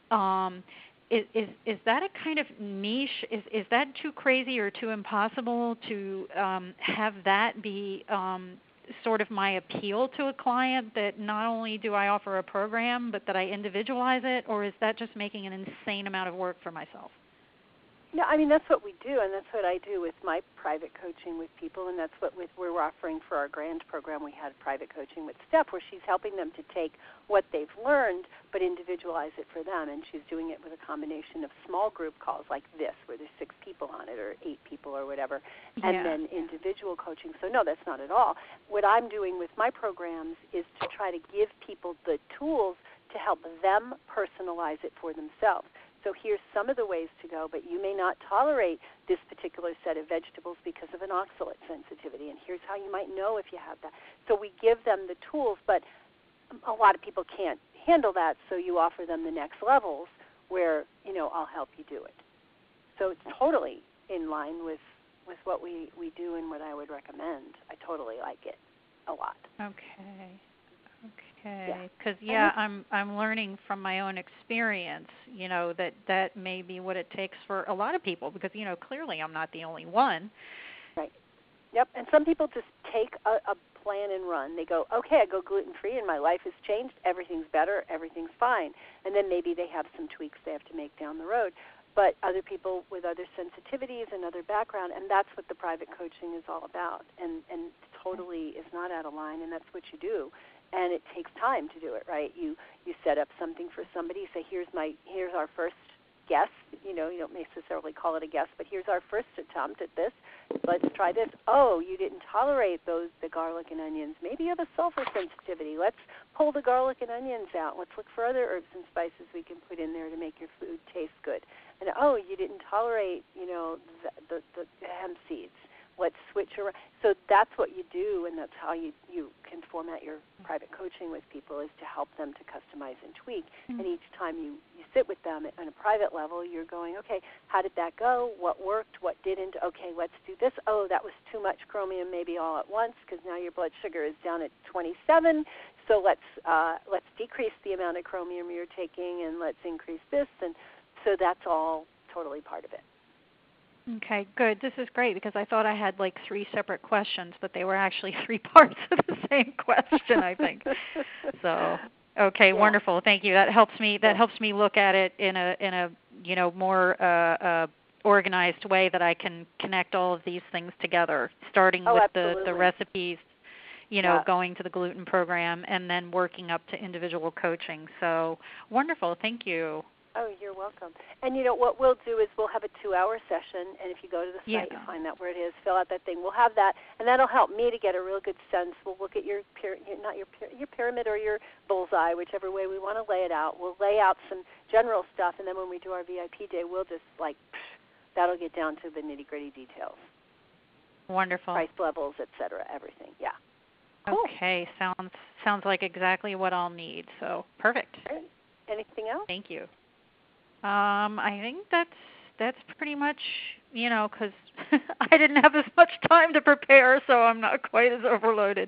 is that a kind of niche? Is that too crazy or too impossible to have that be sort of my appeal to a client, that not only do I offer a program, but that I individualize it, or is that just making an insane amount of work for myself? No, I mean, that's what we do, and that's what I do with my private coaching with people, and that's what we're offering for our grand program. We had private coaching with Steph, where she's helping them to take what they've learned but individualize it for them, and she's doing it with a combination of small group calls like this, where there's 6 people on it or 8 people or whatever, and then individual coaching. So no, that's not at all. What I'm doing with my programs is to try to give people the tools to help them personalize it for themselves. So here's some of the ways to go, but you may not tolerate this particular set of vegetables because of an oxalate sensitivity, and here's how you might know if you have that. So we give them the tools, but a lot of people can't handle that, so you offer them the next levels where, I'll help you do it. So it's totally in line with with what we do and what I would recommend. I totally like it a lot. Okay. Because I'm learning from my own experience, that may be what it takes for a lot of people, because clearly I'm not the only one. Right. Yep. And some people just take a plan and run. They go, okay, I go gluten-free and my life has changed. Everything's better. Everything's fine. And then maybe they have some tweaks they have to make down the road. But other people with other sensitivities and other background, and that's what the private coaching is all about. And totally is not out of line, and that's what you do. And it takes time to do it, right? You set up something for somebody. Say, here's our first guess. You don't necessarily call it a guess, but here's our first attempt at this. Let's try this. Oh, you didn't tolerate the garlic and onions. Maybe you have a sulfur sensitivity. Let's pull the garlic and onions out. Let's look for other herbs and spices we can put in there to make your food taste good. And oh, you didn't tolerate, the hemp seeds. Let's switch around. So that's what you do, and that's how you can format your private coaching with people, is to help them to customize and tweak. Mm-hmm. And each time you sit with them on a private level, you're going, okay, how did that go? What worked? What didn't? Okay, let's do this. Oh, that was too much chromium maybe all at once, because now your blood sugar is down at 27. So let's decrease the amount of chromium you're taking, and let's increase this. And so that's all totally part of it. Okay, good. This is great, because I thought I had like 3 separate questions, but they were actually 3 parts of the same question, I think. So, okay, yeah. Wonderful. Thank you. That helps me. That helps me look at it in a more organized way, that I can connect all of these things together, starting with the recipes, going to the gluten program, and then working up to individual coaching. So wonderful. Thank you. Oh, you're welcome. And what we'll do is we'll have a 2-hour session, and if you go to the site, you'll find out where it is, fill out that thing. We'll have that, and that'll help me to get a real good sense. We'll look at your pyramid or your bullseye, whichever way we want to lay it out. We'll lay out some general stuff, and then when we do our VIP day, we'll just that'll get down to the nitty-gritty details. Wonderful. Price levels, et cetera, everything. Yeah. Cool. Okay, sounds like exactly what I'll need. So perfect. Great. Anything else? Thank you. I think that's pretty much, because I didn't have as much time to prepare, so I'm not quite as overloaded.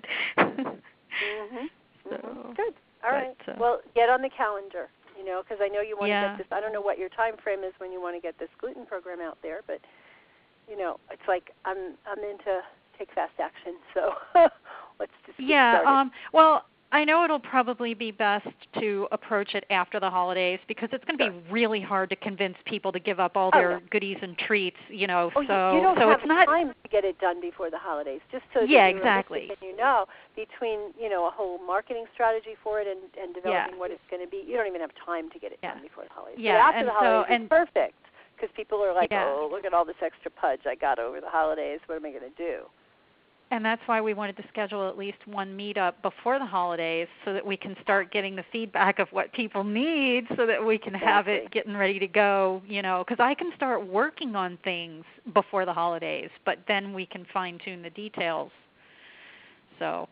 So, good. All right. Well, get on the calendar, because I know you want to get this. I don't know what your time frame is when you want to get this gluten program out there, but it's like I'm into take fast action, so let's just get started. Well, I know it'll probably be best to approach it after the holidays, because it's going to be really hard to convince people to give up all their goodies and treats, so you don't have time to get it done before the holidays. Just so exactly. And between a whole marketing strategy for it and developing what it's going to be, you don't even have time to get it done before the holidays. Yeah, but after the holidays, it's perfect, because people are like, oh, look at all this extra pudge I got over the holidays. What am I going to do? And that's why we wanted to schedule at least one meetup before the holidays, so that we can start getting the feedback of what people need, so that we can have it getting ready to go, because I can start working on things before the holidays, but then we can fine-tune the details. So,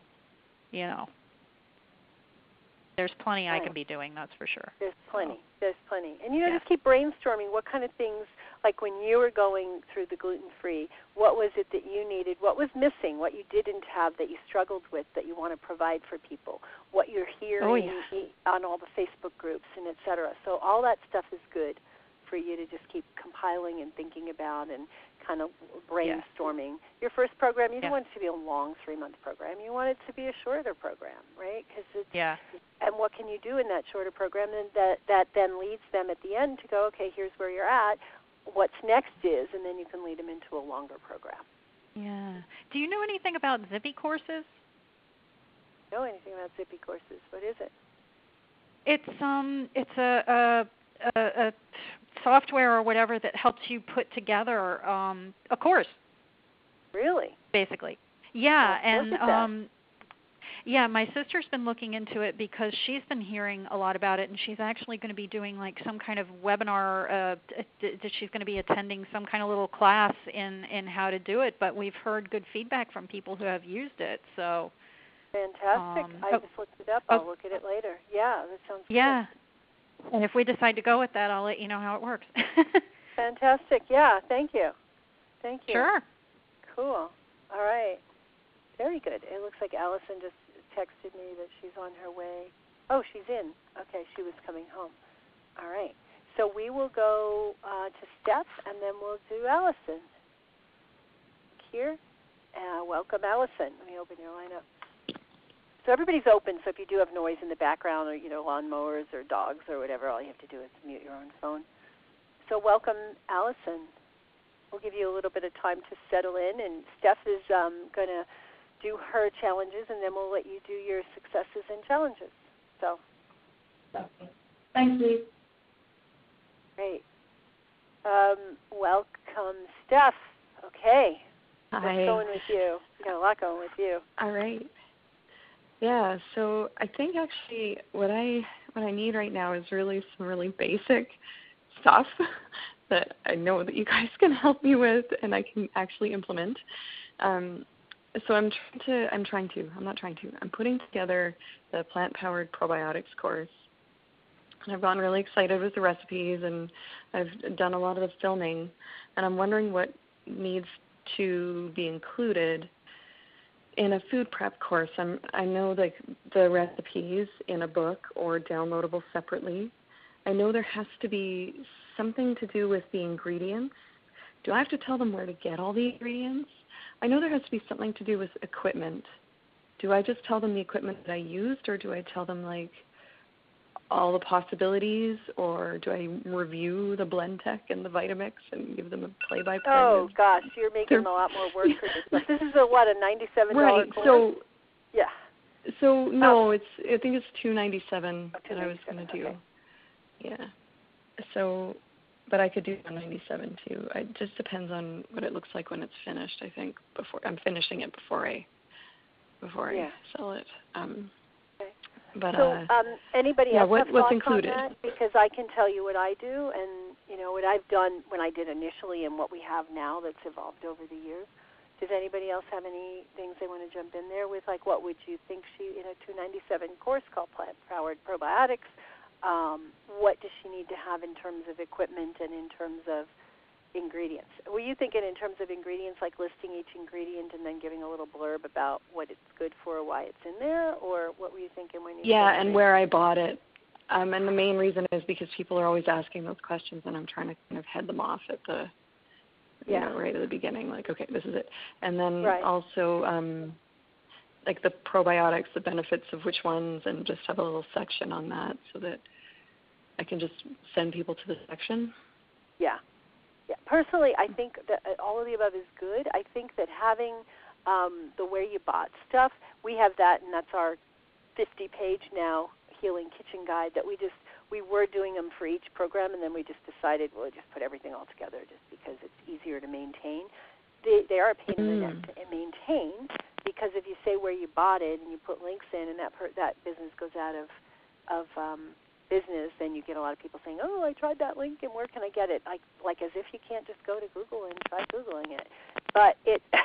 there's plenty I can be doing, that's for sure. There's plenty. And, just keep brainstorming what kind of things, like when you were going through the gluten-free, what was it that you needed? What was missing? What you didn't have that you struggled with that you want to provide for people? What you're hearing on all the Facebook groups and et cetera. So all that stuff is good for you to just keep compiling and thinking about and kind of brainstorming. Your first program, you don't want it to be a long 3-month program. You want it to be a shorter program, right? And what can you do in that shorter program? And that then leads them at the end to go, okay, here's where you're at. What's next is, and then you can lead them into a longer program. Yeah. Do you know anything about Zippy courses? Know anything about Zippy courses? What is it? It's a software or whatever that helps you put together a course. Really? Basically. Yeah, and my sister's been looking into it, because she's been hearing a lot about it, and she's actually going to be doing like some kind of webinar. She's going to be attending some kind of little class in how to do it. But we've heard good feedback from people who have used it. So fantastic! I just looked it up. I'll look at it later. Yeah, that sounds good. Yeah. And if we decide to go with that, I'll let you know how it works. Fantastic. Yeah, thank you. Sure. Cool. All right. Very good. It looks like Allison just texted me that she's on her way. Oh, she's in. Okay, she was coming home. All right. So we will go to Steph, and then we'll do Allison. Here. Welcome, Allison. Let me open your line up. So everybody's open, so if you do have noise in the background or, lawnmowers or dogs or whatever, all you have to do is mute your own phone. So welcome, Allison. We'll give you a little bit of time to settle in, and Steph is going to do her challenges, and then we'll let you do your successes and challenges. So, okay. Thank you. Great. Welcome, Steph. Okay. Hi. What's going with you? You got a lot going with you. All right. Yeah, so I think actually what I need right now is really some really basic stuff that I know that you guys can help me with and I can actually implement. So I'm putting together the plant-powered probiotics course. And I've gotten really excited with the recipes and I've done a lot of the filming, and I'm wondering what needs to be included in a food prep course. I know like the recipes in a book or downloadable separately. I know there has to be something to do with the ingredients. Do I have to tell them where to get all the ingredients? I know there has to be something to do with equipment. Do I just tell them the equipment that I used, or do I tell them like all the possibilities, or do I review the Blend Tech and the Vitamix and give them a play-by-play? Oh, gosh, you're making a lot more work for this. This is a $97 right, course? So, yeah. So, no, I think it's $297 that I was going to do. Okay. Yeah. So, but I could do $197 too. It just depends on what it looks like when it's finished, I think. I'm finishing it before I sell it. But so anybody else have what's thoughts included? on that? Because I can tell you what I do, and what I've done when I did initially, and what we have now that's evolved over the years. Does anybody else have any things they want to jump in there with? Like, what would you think in a $297 course called Plant Powered Probiotics? What does she need to have in terms of equipment and in terms of ingredients? Were you thinking in terms of ingredients, like listing each ingredient and then giving a little blurb about what it's good for, why it's in there, or what were you thinking when you? Yeah, and where I bought it. And the main reason is because people are always asking those questions, and I'm trying to kind of head them off at the, right at the beginning. Like, okay, this is it, and then also like the probiotics, the benefits of which ones, and just have a little section on that so that I can just send people to the section. Yeah. Yeah, personally, I think that all of the above is good. I think that having the where you bought stuff, we have that, and that's our 50-page now Healing Kitchen Guide that we were doing them for each program, and then we just decided we'll just put everything all together just because it's easier to maintain. They are a pain in the neck to maintain, because if you say where you bought it and you put links in, and that business goes out of business, then you get a lot of people saying, oh, I tried that link, and where can I get it? Like as if you can't just go to Google and try Googling it. But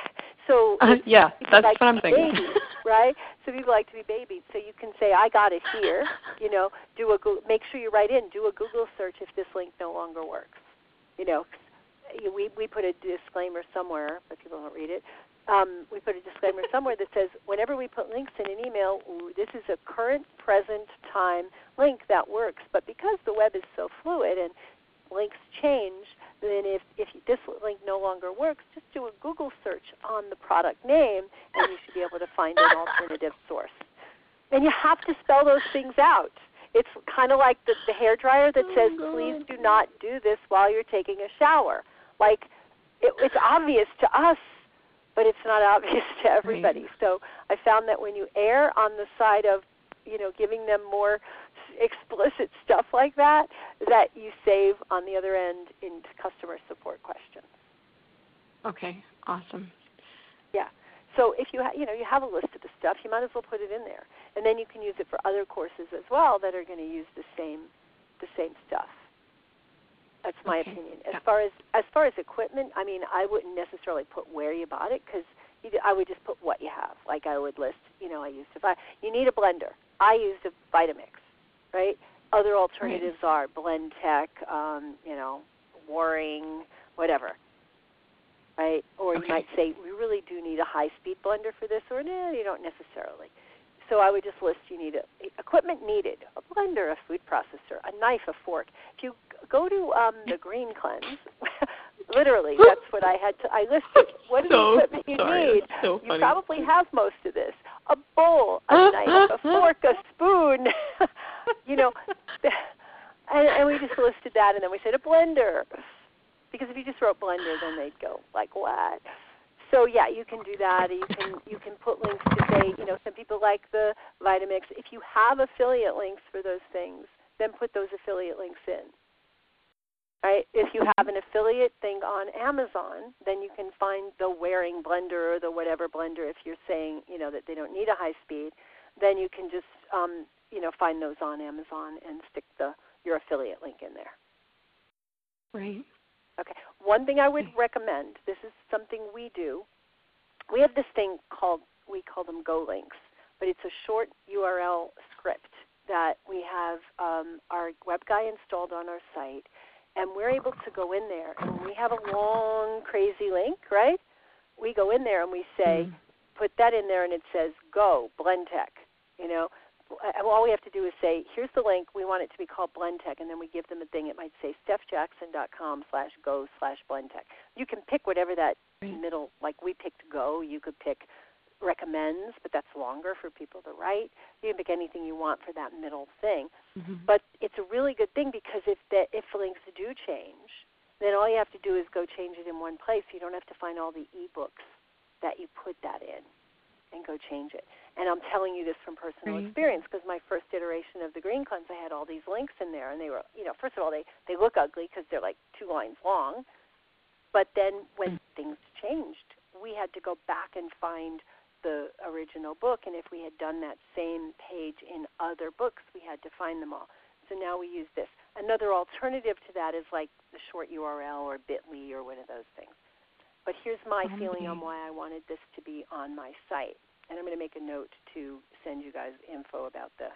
that's what I'm thinking. Babied, right? So people like to be babied. So you can say, I got it here. Make sure you write in, do a Google search if this link no longer works. We put a disclaimer somewhere, but people don't read it. We put a disclaimer somewhere that says whenever we put links in an email, this is a current, present time link that works. But because the web is so fluid and links change, then if this link no longer works, just do a Google search on the product name, and you should be able to find an alternative source. And you have to spell those things out. It's kind of like the hairdryer that says, please do not do this while you're taking a shower. Like, it's obvious to us, but it's not obvious to everybody. Right. So I found that when you err on the side of, giving them more explicit stuff like that, that you save on the other end in customer support questions. Okay, awesome. Yeah. So if you have a list of the stuff, you might as well put it in there, and then you can use it for other courses as well that are going to use the same stuff. That's my opinion. As far as equipment, I wouldn't necessarily put where you bought it, because I would just put what you have. Like I would list, you need a blender. I used a Vitamix, right? Other alternatives are Blend Tech, Waring, whatever, right? Or you might say, we really do need a high-speed blender for this, or no, you don't necessarily. So I would just list you need equipment needed, a blender, a food processor, a knife, a fork. If you go to the Green Cleanse, literally, that's what I listed. What is the equipment you need? So you probably have most of this. A bowl, a knife, a fork, a spoon, and we just listed that, and then we said a blender. Because if you just wrote blender, then they'd go like, what? So yeah, you can do that. You can put links to say, some people like the Vitamix. If you have affiliate links for those things, then put those affiliate links in. Right? If you have an affiliate thing on Amazon, then you can find the Waring blender or the whatever blender. If you're saying that they don't need a high speed, then you can just find those on Amazon and stick your affiliate link in there. Right. Okay. One thing I would recommend, this is something we do. We have this thing we call them Go Links, but it's a short URL script that we have our web guy installed on our site, and we're able to go in there, and when we have a long, crazy link, right, we go in there and we say, put that in there, and it says, go, BlendTech, And all we have to do is say, here's the link. We want it to be called BlendTech, and then we give them a thing. It might say stephjackson.com/go/BlendTech. You can pick whatever that middle, like we picked Go. You could pick recommends, but that's longer for people to write. You can pick anything you want for that middle thing. But it's a really good thing because if links do change, then all you have to do is go change it in one place. You don't have to find all the ebooks that you put that in and go change it. And I'm telling you this from personal experience because my first iteration of the Green Cleanse, I had all these links in there, and they were, first of all, they look ugly because they're like 2 lines long. But then when things changed, we had to go back and find the original book, and if we had done that same page in other books, we had to find them all. So now we use this. Another alternative to that is like the short URL or Bitly or one of those things. But here's my feeling on why I wanted this to be on my site. And I'm going to make a note to send you guys info about this.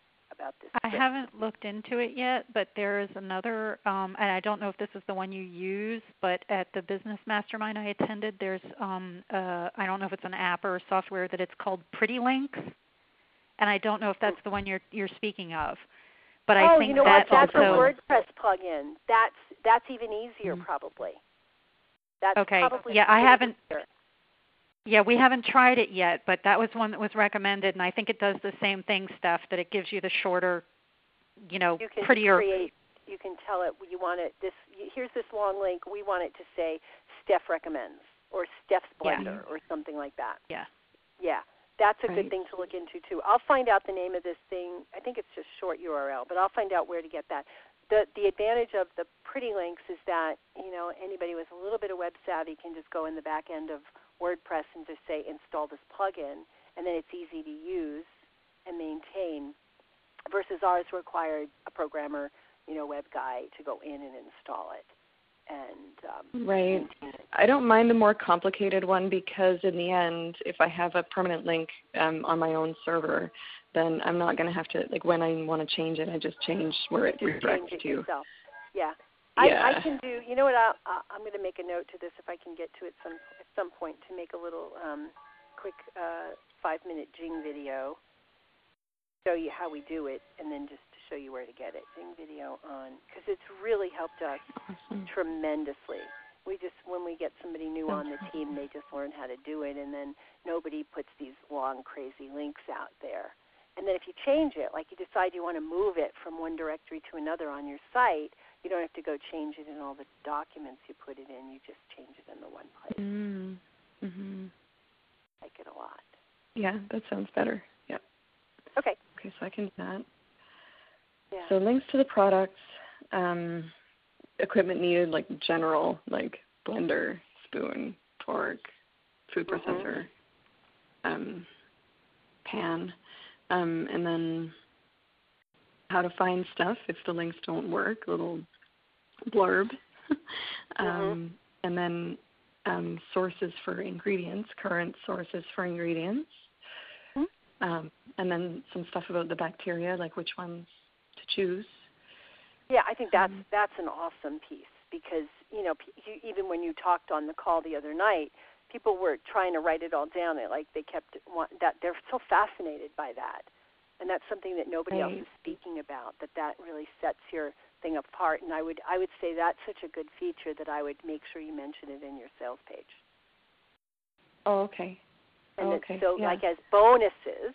I haven't looked into it yet, but there is another, and I don't know if this is the one you use, but at the Business Mastermind I attended, there's, I don't know if it's an app or software that it's called Pretty Links, and I don't know if that's the one you're speaking of. But I think that's a WordPress also plugin. That's even easier, probably. That's okay. Probably yeah, I haven't. Easier. Yeah, we haven't tried it yet, but that was one that was recommended, and I think it does the same thing, Steph, that it gives you the shorter, prettier. You can tell it you want it. Here's this long link. We want it to say Steph recommends or Steph's blender or something like that. Yeah. Yeah, that's a good thing to look into too. I'll find out the name of this thing. I think it's just short URL, but I'll find out where to get that. The advantage of the Pretty Links is that anybody with a little bit of web savvy can just go in the back end of WordPress and just say install this plugin, and then it's easy to use and maintain, versus ours required a programmer, web guy to go in and install it. And right. I don't mind the more complicated one because in the end, if I have a permanent link on my own server, then I'm not going to have to, when I want to change it, I just change where it redirects to. Yourself. Yeah. Yeah. I can do, what, I'm going to make a note to this if I can get to it at some point to make a little quick 5-minute Jing video, show you how we do it, and then just to show you where to get it. Jing video on, because it's really helped us tremendously. When we get somebody new on the team, they just learn how to do it, and then nobody puts these long, crazy links out there. And then if you change it, like you decide you want to move it from one directory to another on your site, you don't have to go change it in all the documents you put it in. You just change it in the one place. I like it a lot. Yeah, that sounds better. Yeah. Okay, so I can do that. Yeah. So links to the products, equipment needed, like general, like blender, spoon, fork, food processor, pan, and then how to find stuff if the links don't work, a little blurb, and then sources for ingredients, current sources for ingredients, and then some stuff about the bacteria, like which ones to choose. Yeah, I think that's an awesome piece because even when you talked on the call the other night, people were trying to write it all down. They're so fascinated by that, and that's something that nobody else is speaking about. That really sets your thing apart. And I would say that's such a good feature that I would make sure you mention it in your sales page. Oh, okay. And like as bonuses,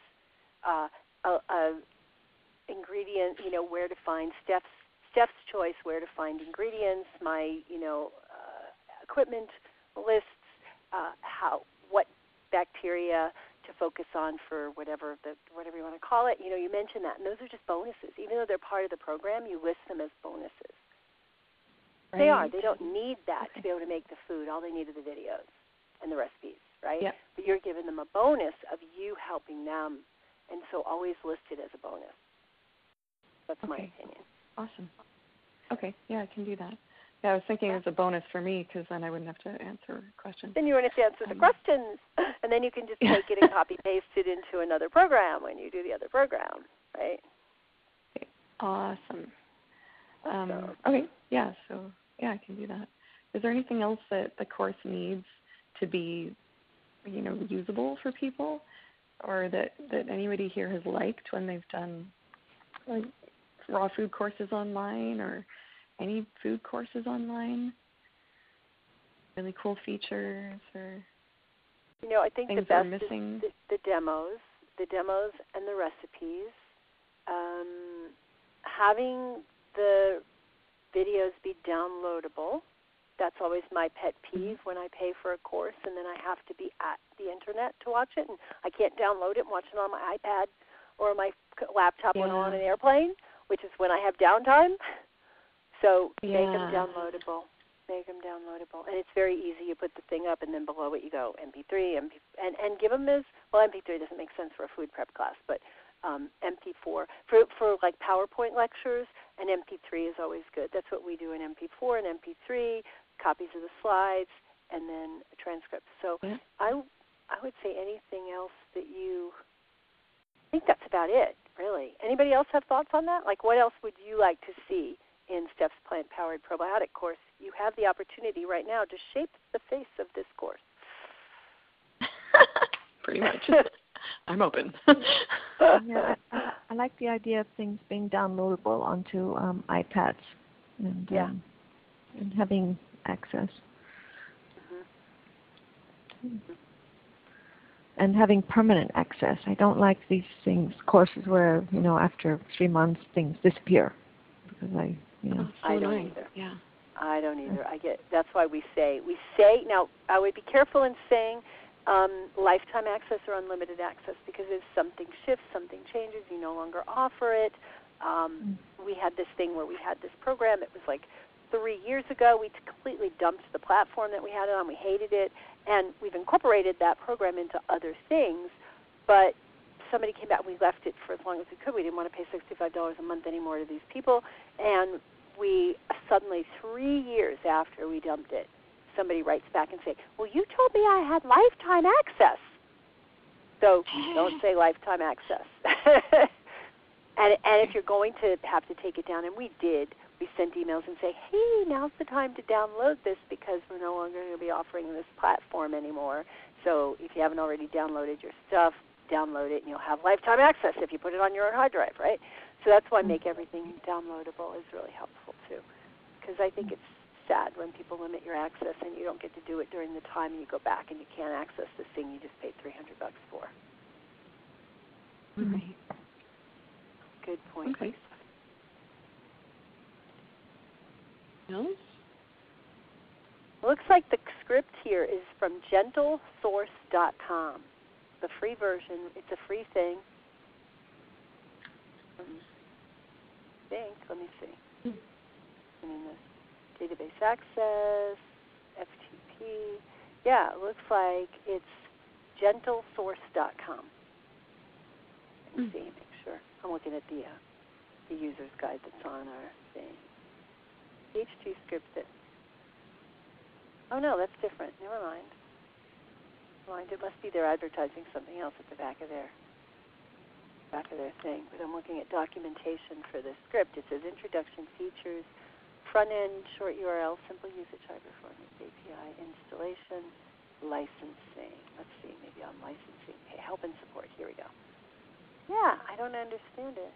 ingredient, where to find Steph's choice, where to find ingredients, my, equipment lists, what bacteria to focus on for whatever you want to call it. You mentioned that, and those are just bonuses. Even though they're part of the program, you list them as bonuses. Right. They are. They don't need that to be able to make the food. All they need are the videos and the recipes, right? Yep. But you're giving them a bonus of you helping them, and so always list it as a bonus. That's my opinion. Awesome. Okay, yeah, I can do that. Yeah, I was thinking it was a bonus for me because then I wouldn't have to answer questions. Then you wouldn't have to answer the questions, and then you can just take it and copy-paste it into another program when you do the other program, right? Okay. Awesome. Okay, yeah, I can do that. Is there anything else that the course needs to be, usable for people, or that anybody here has liked when they've done, like, raw food courses online or any food courses online? Really cool features or I think things the best missing? is the demos and the recipes. Having the videos be downloadable. That's always my pet peeve when I pay for a course and then I have to be at the internet to watch it, and I can't download it and watch it on my iPad or my laptop when I'm on an airplane, which is when I have downtime. So make them downloadable. And it's very easy. You put the thing up, and then below it you go MP3, and give them as, well, MP3 doesn't make sense for a food prep class, but MP4. For like PowerPoint lectures, an MP3 is always good. That's what we do in MP4 and MP3, copies of the slides, and then a transcript. So I would say anything else that I think that's about it, really. Anybody else have thoughts on that? Like, what else would you like to see in Steph's Plant-Powered Probiotic course? You have the opportunity right now to shape the face of this course. Pretty much. I'm open. I like the idea of things being downloadable onto iPads and having access. And having permanent access. I don't like these courses where, after 3 months things disappear. Because I don't either. Yeah. I don't either. That's why we say, now I would be careful in saying lifetime access or unlimited access, because if something shifts, something changes, you no longer offer it. We had this thing where we had this program. It was like 3 years ago. We completely dumped the platform that we had it on. We hated it. And we've incorporated that program into other things. But somebody came back. We left it for as long as we could. We didn't want to pay $65 a month anymore to these people. And we suddenly, 3 years after we dumped it, somebody writes back and says, well, you told me I had lifetime access. So don't say lifetime access. and if you're going to have to take it down, and we did, we sent emails and say, hey, now's the time to download this because we're no longer going to be offering this platform anymore. So if you haven't already downloaded your stuff, download it, and you'll have lifetime access if you put it on your own hard drive, right? So that's why make everything downloadable is really helpful, too, because I think it's sad when people limit your access and you don't get to do it during the time and you go back and you can't access this thing you just paid $300 for. Right. Good point. Okay. Else? Looks like the script here is from gentlesource.com. The free version. It's a free thing. Let me see. I mean, this database access, FTP. Yeah, it looks like it's gentlesource.com. Let me see, make sure. I'm looking at the user's guide that's on our thing. H2 scripted. Oh no, that's different. Never mind. It must be they're advertising something else at the back of their thing. But I'm looking at documentation for the script. It says introduction features, front-end short URL, simple usage high-performance API installation, licensing. Let's see, maybe on licensing. Okay, help and support. Here we go. Yeah, I don't understand it.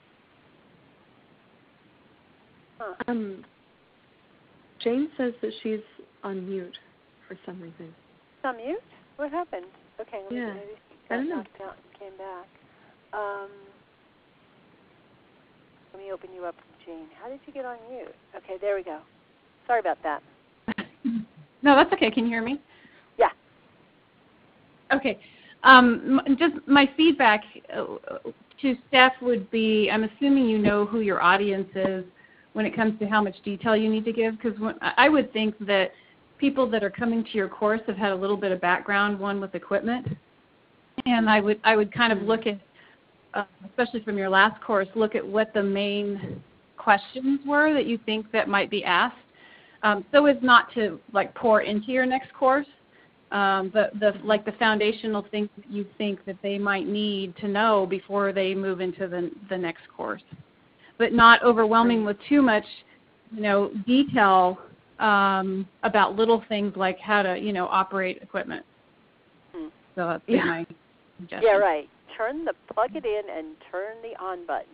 Jane says that she's on mute for some reason. On mute? What happened? Okay, maybe she got knocked out and came back. Let me open you up, Jane. How did you get on mute? Okay, there we go. Sorry about that. No, that's okay. Can you hear me? Yeah. Okay. Just my feedback to Steph would be, I'm assuming you know who your audience is when it comes to how much detail you need to give, because I would think that people that are coming to your course have had a little bit of background, one with equipment, and I would kind of look at, especially from your last course, look at what the main questions were that you think that might be asked, so as not to like pour into your next course, but the foundational things that you think that they might need to know before they move into the next course, but not overwhelming with too much, detail about little things like how to, operate equipment. So that's my suggestion. Yeah, right. Plug it in and turn the on button.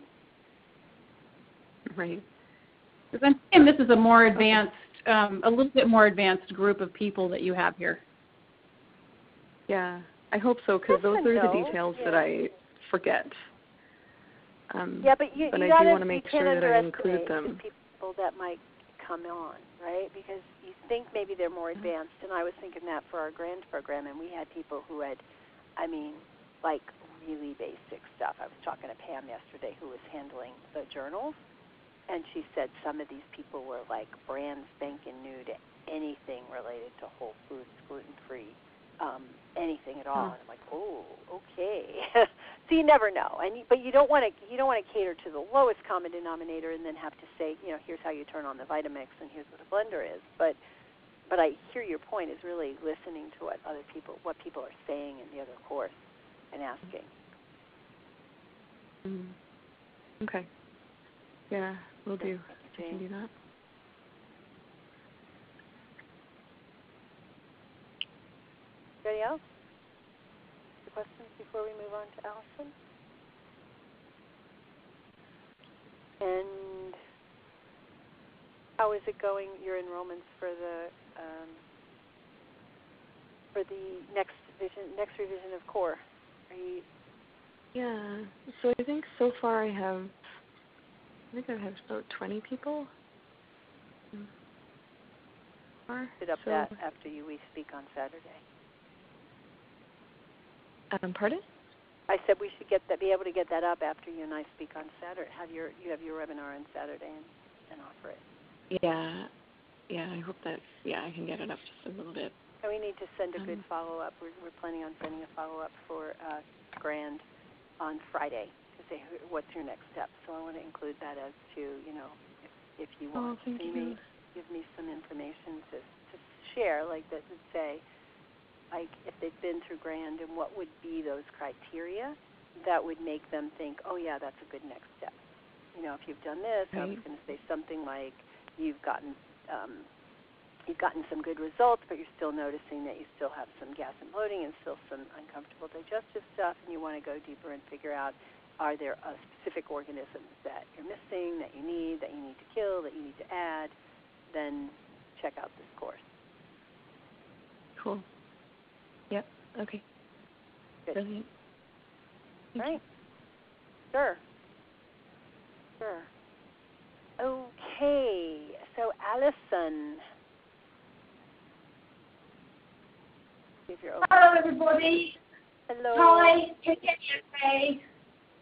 Right. Because I'm thinking this is a more advanced, a little bit more advanced group of people that you have here. Yeah, I hope so, because those are the details that I forget. But I do want to make sure that I include them. People that might come on, right? Because you think maybe they're more advanced, and I was thinking that for our grant program, and we had people who had, like really basic stuff. I was talking to Pam yesterday who was handling the journals, and she said some of these people were like brand spanking new to anything related to whole foods, gluten-free, anything at all. And I'm like, oh, okay. So you never know, but you don't want to cater to the lowest common denominator and then have to say, here's how you turn on the Vitamix and here's what a blender is. But I hear your point is really listening to what people are saying in the other course and asking. Okay. Yeah, we'll do. I can do that. Anybody else? Any questions before we move on to Allison? And how is it going? Your enrollments for the next revision of core? Yeah. So I think so far I have about 20 people. Set up that after we speak on Saturday. Pardon? I said we should be able to get that up after you and I speak on Saturday. You have your webinar on Saturday and offer it. Yeah. I hope that I can get it up just a little bit. And we need to send a good follow-up. We're planning on sending a follow-up for Grand on Friday to say what's your next step. So I want to include that as to, if you want to give me some information to share, like that would say, like if they've been through Grand and what would be those criteria that would make them think, oh yeah, that's a good next step. If you've done this, I was going to say something like you've gotten some good results, but you're still noticing that you still have some gas and bloating and still some uncomfortable digestive stuff, and you want to go deeper and figure out, are there specific organisms that you're missing, that you need to kill, that you need to add, then check out this course. Cool. Yep. Okay. Good. Brilliant. All right. Sure. Okay. So Allison. Hello, everybody. Hello. Hi. Can you hear me okay?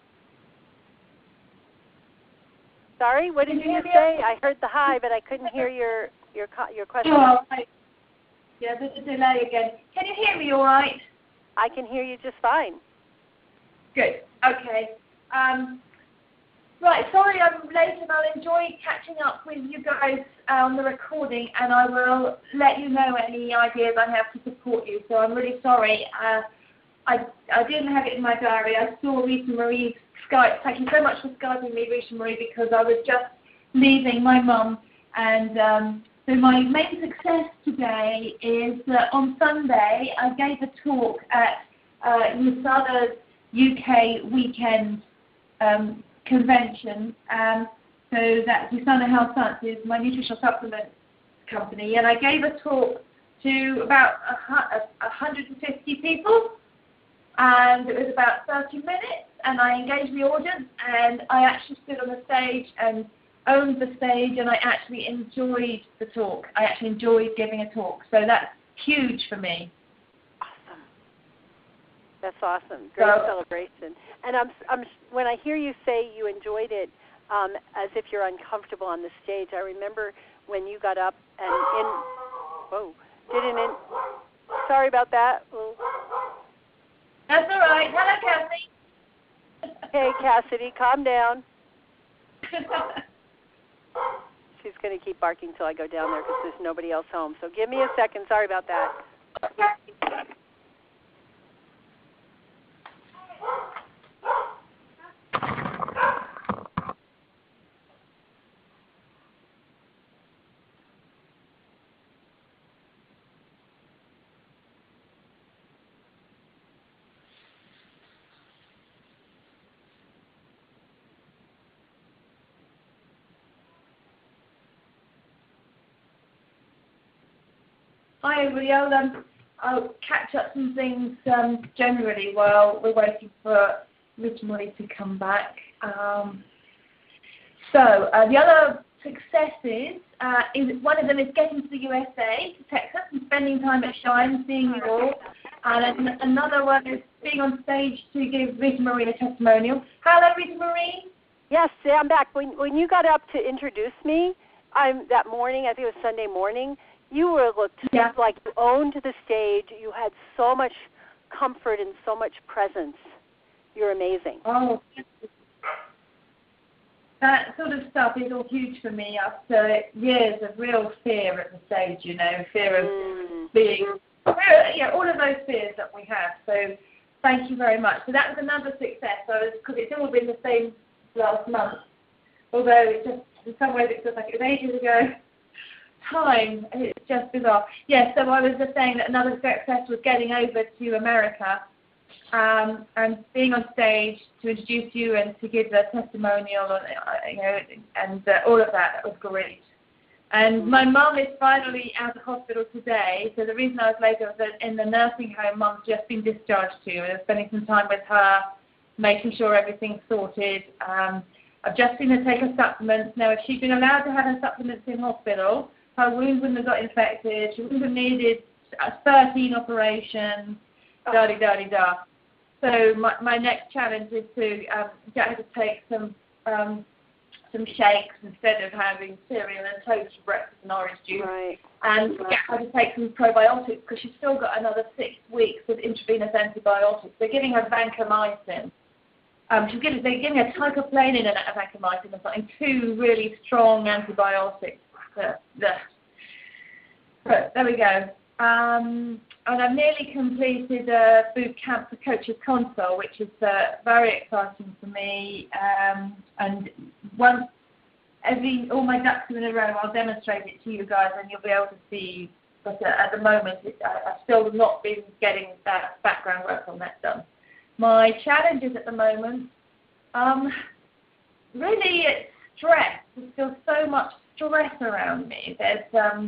Sorry, what did you say? I heard the hi, but I couldn't hear your question. Oh, right. Yeah, there's a delay again. Can you hear me all right? I can hear you just fine. Good. Okay. Right, sorry I'm late, and I'll enjoy catching up with you guys on the recording, and I will let you know any ideas I have to support you. So I'm really sorry. I didn't have it in my diary. I saw Rita Marie's Skype. Thank you so much for Skyping me, Rita Marie, because I was just leaving my mum And so my main success today is that on Sunday I gave a talk at USADA's UK weekend convention. So that's USADA Health Sciences, my nutritional supplement company, and I gave a talk to about 150 people, and it was about 30 minutes, and I engaged the audience, and I actually stood on the stage and owned the stage, and I actually enjoyed the talk. I actually enjoyed giving a talk, so that's huge for me. Awesome. That's awesome. Great celebration. And when I hear you say you enjoyed it, as if you're uncomfortable on the stage, I remember when you got up and sorry about that. That's all right. Hello, Cassidy. Hey, Cassidy, calm down. She's going to keep barking till I go down there because there's nobody else home. So give me a second. Sorry about that. Okay. Hi everybody, I'll catch up some things generally while we're waiting for Rich-Marie to come back. So the other successes, one of them is getting to the USA, to Texas, and spending time at Shine, seeing you all. And another one is being on stage to give Rita-Marie a testimonial. Hello, Rita-Marie. Yes, I'm back. When you got up to introduce me that morning, I think it was Sunday morning, you looked like you owned the stage. You had so much comfort and so much presence. You're amazing. Oh, that sort of stuff is all huge for me after years of real fear at the stage, fear of being, all of those fears that we have. So thank you very much. So that was another success. Because it's all been the same last month, although it's just, in some ways it feels like it was ages ago. Time, it's just bizarre. Yes, so I was just saying that another success was getting over to America and being on stage to introduce you and to give the testimonial, and all of that. That was great. And my mum is finally out of hospital today, so the reason I was late was that in the nursing home Mum's just been discharged to, and I'm spending some time with her, making sure everything's sorted. I've just seen her take her supplements. Now, if she'd been allowed to have her supplements in hospital, her wound wouldn't have got infected. She wouldn't have needed 13 operations, da-di-da-di-da. So my next challenge is to get her to take some shakes instead of having cereal and toast for breakfast and orange juice. Right. And get her to take some probiotics because she's still got another 6 weeks of intravenous antibiotics. They're giving her vancomycin. They're giving her ticoplanin and vancomycin or something, 2 really strong antibiotics. But there we go. And I've nearly completed a boot camp for Coaches Console, which is very exciting for me. And once all my ducks are in a row, I'll demonstrate it to you guys, and you'll be able to see. But at the moment, I've still not been getting that background work on that done. My challenges at the moment, really it's stress. There's still so much stress around me. There's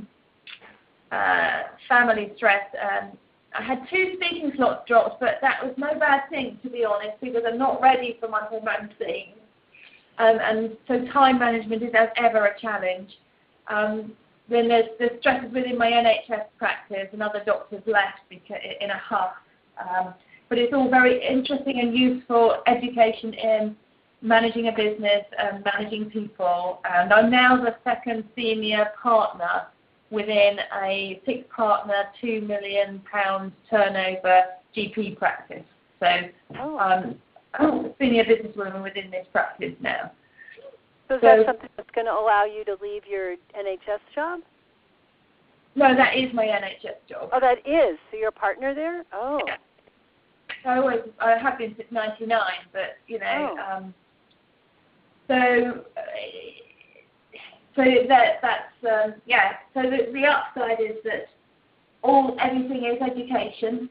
family stress. I had 2 speaking slots dropped, but that was no bad thing, to be honest, because I'm not ready for my hormone thing. And so time management is as ever a challenge. Then there's the stresses within my NHS practice, and other doctors left in a huff. But it's all very interesting and useful education in managing a business and managing people. And I'm now the 2nd senior partner within a 6-partner, £2 million turnover GP practice. So I'm a senior businesswoman within this practice now. So is that something that's going to allow you to leave your NHS job? No, that is my NHS job. Oh, that is? So you're a partner there? Oh. Yeah. I have been since '99, but so So that's yeah. So the upside is that everything is education.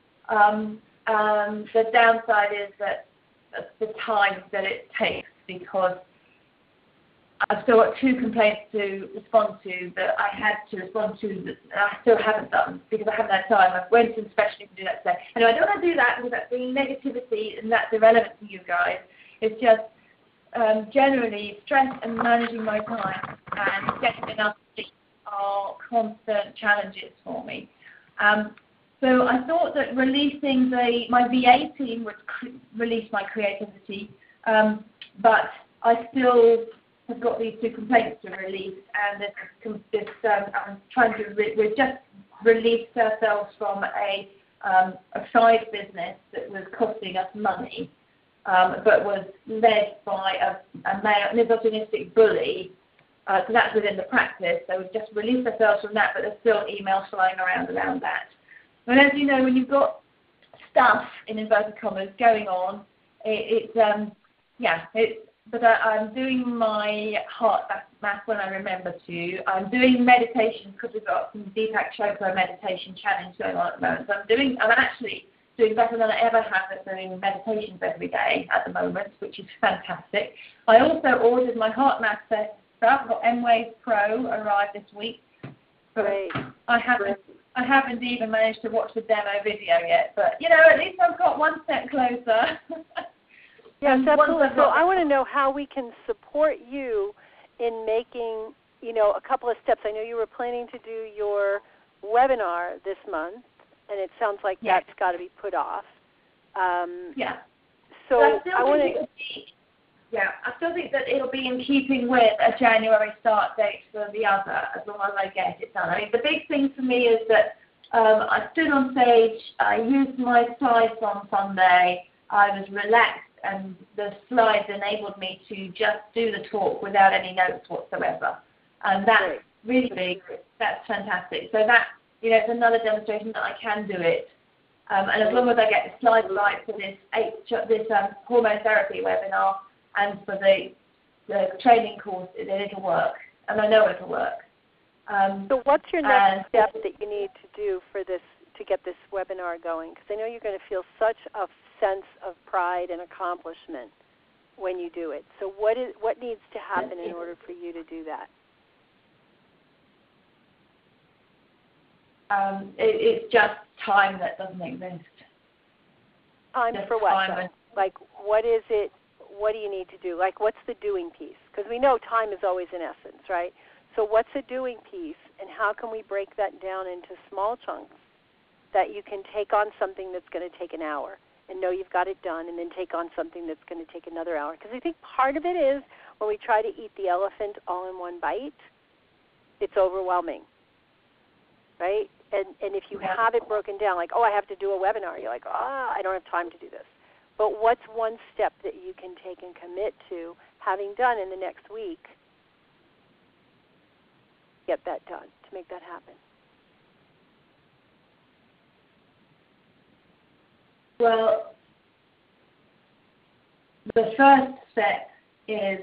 The downside is that the time that it takes, because I've still got 2 complaints to respond to that I had to respond to that I still haven't done because I haven't had time. I went to the specialist to do that today. Anyway, I don't want to do that because that's bringing negativity and that's irrelevant to you guys. It's just generally stress and managing my time and getting enough sleep are constant challenges for me. So I thought that releasing my VA team would release my creativity, but I still have got these 2 complaints to release, and I'm trying to. We've just released ourselves from a side business that was costing us money, but was led by a male misogynistic bully. So that's within the practice. So we've just released ourselves from that, but there's still emails flying around that. And as you know, when you've got stuff in inverted commas going on, but I'm doing my heart math when I remember to. I'm doing meditation because we've got some Deepak Chopra meditation challenge going on at the moment. So I'm actually doing better than I ever have at doing meditations every day at the moment, which is fantastic. I also ordered my heart math stuff. I've got M-Wave Pro arrived this week. Great. I haven't even managed to watch the demo video yet, but at least I've got one step closer. Yes, absolutely. So I want to know how we can support you in making, a couple of steps. I know you were planning to do your webinar this month, and it sounds like that's got to be put off. So I want to. I still think that it'll be in keeping with a January start date for the other, as long as I get it done. I mean, the big thing for me is that I stood on stage, I used my slides on Sunday, I was relaxed, and the slides enabled me to just do the talk without any notes whatsoever. And that's really big. That's fantastic. So that, it's another demonstration that I can do it. And as long as I get the slides right for this hormone therapy webinar and for the training course, it'll work. And I know it'll work. So what's your next step that you need to do for this, to get this webinar going? Because I know you're going to feel such a sense of pride and accomplishment when you do it. So what needs to happen in order for you to do that? It's just time that doesn't exist. Time just for what? Like, what is it? What do you need to do? Like, what's the doing piece? Because we know time is always in essence, right? So what's a doing piece, and how can we break that down into small chunks that you can take on something that's going to take an hour and know you've got it done, and then take on something that's going to take another hour? Because I think part of it is when we try to eat the elephant all in one bite, it's overwhelming, right? And if you have it broken down, like, I have to do a webinar, you're like, I don't have time to do this. But what's one step that you can take and commit to having done in the next week? Get that done, to make that happen. Well, the first step is,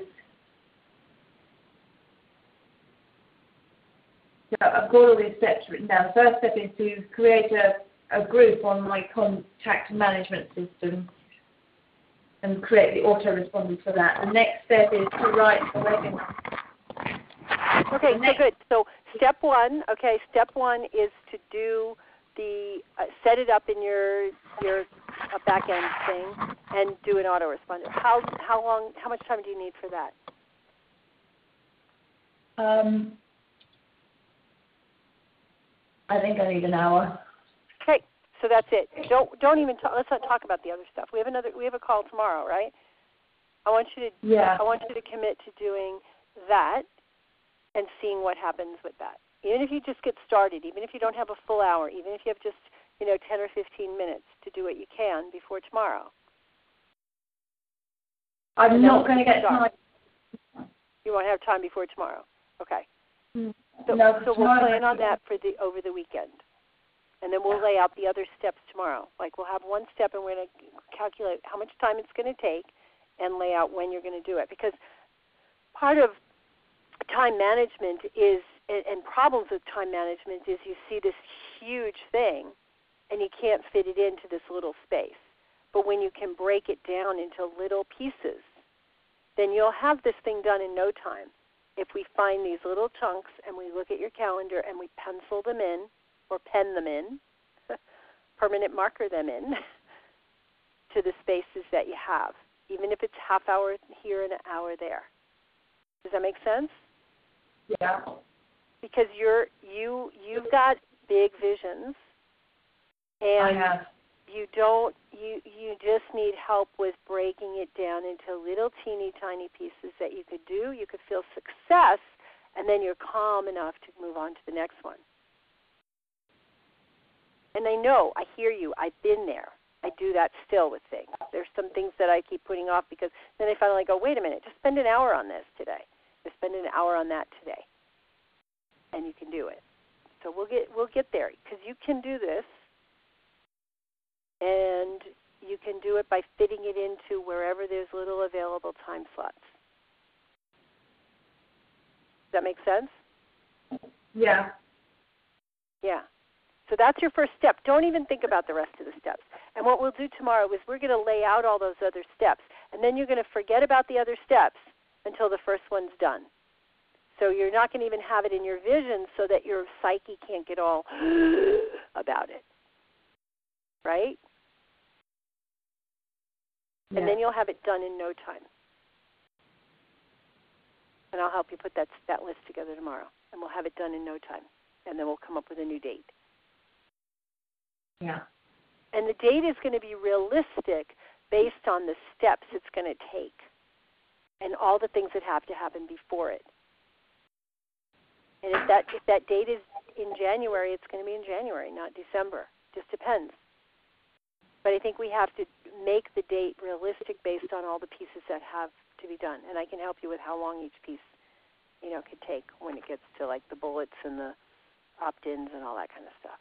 I've got all these steps written down. The first step is to create a group on my contact management system and create the autoresponders for that. The next step is to write a webinar. Okay, so good. So step one is to do set it up in your back end thing and do an autoresponder. How much time do you need for that? I think I need an hour. Okay, so that's it. Don't even let's not talk about the other stuff. We have a call tomorrow, right? I want you to commit to doing that and seeing what happens with that. Even if you just get started, even if you don't have a full hour, even if you have just 10 or 15 minutes to do what you can before tomorrow. I'm not going to get time. You won't have time before tomorrow. Okay. So we'll plan on that over the weekend. And then we'll lay out the other steps tomorrow. Like, we'll have one step and we're going to calculate how much time it's going to take and lay out when you're going to do it. Because part of time management is, and problems with time management is you see this huge thing and you can't fit it into this little space. But when you can break it down into little pieces, then you'll have this thing done in no time. If we find these little chunks and we look at your calendar and we pencil them in or pen them in, permanent marker them in to the spaces that you have, even if it's half hour here and an hour there. Does that make sense? Yeah. Because you've got big visions, and I have. You just need help with breaking it down into little teeny tiny pieces that you could do. You could feel success, and then you're calm enough to move on to the next one. And I know, I hear you. I've been there. I do that still with things. There's some things that I keep putting off because then I finally go, wait a minute, just spend an hour on this today. Just spend an hour on that today, and you can do it. So we'll get there because you can do this, and you can do it by fitting it into wherever there's little available time slots. Does that make sense? Yeah. Yeah. So that's your first step. Don't even think about the rest of the steps. And what we'll do tomorrow is we're going to lay out all those other steps, and then you're going to forget about the other steps until the first one's done. So you're not going to even have it in your vision so that your psyche can't get all about it. Right? Yeah. And then you'll have it done in no time. And I'll help you put that list together tomorrow. And we'll have it done in no time. And then we'll come up with a new date. Yeah. And the date is going to be realistic based on the steps it's going to take and all the things that have to happen before it. And if that date is in January, it's going to be in January, not December. Just depends. But I think we have to make the date realistic based on all the pieces that have to be done. And I can help you with how long each piece, could take when it gets to like the bullets and the opt-ins and all that kind of stuff.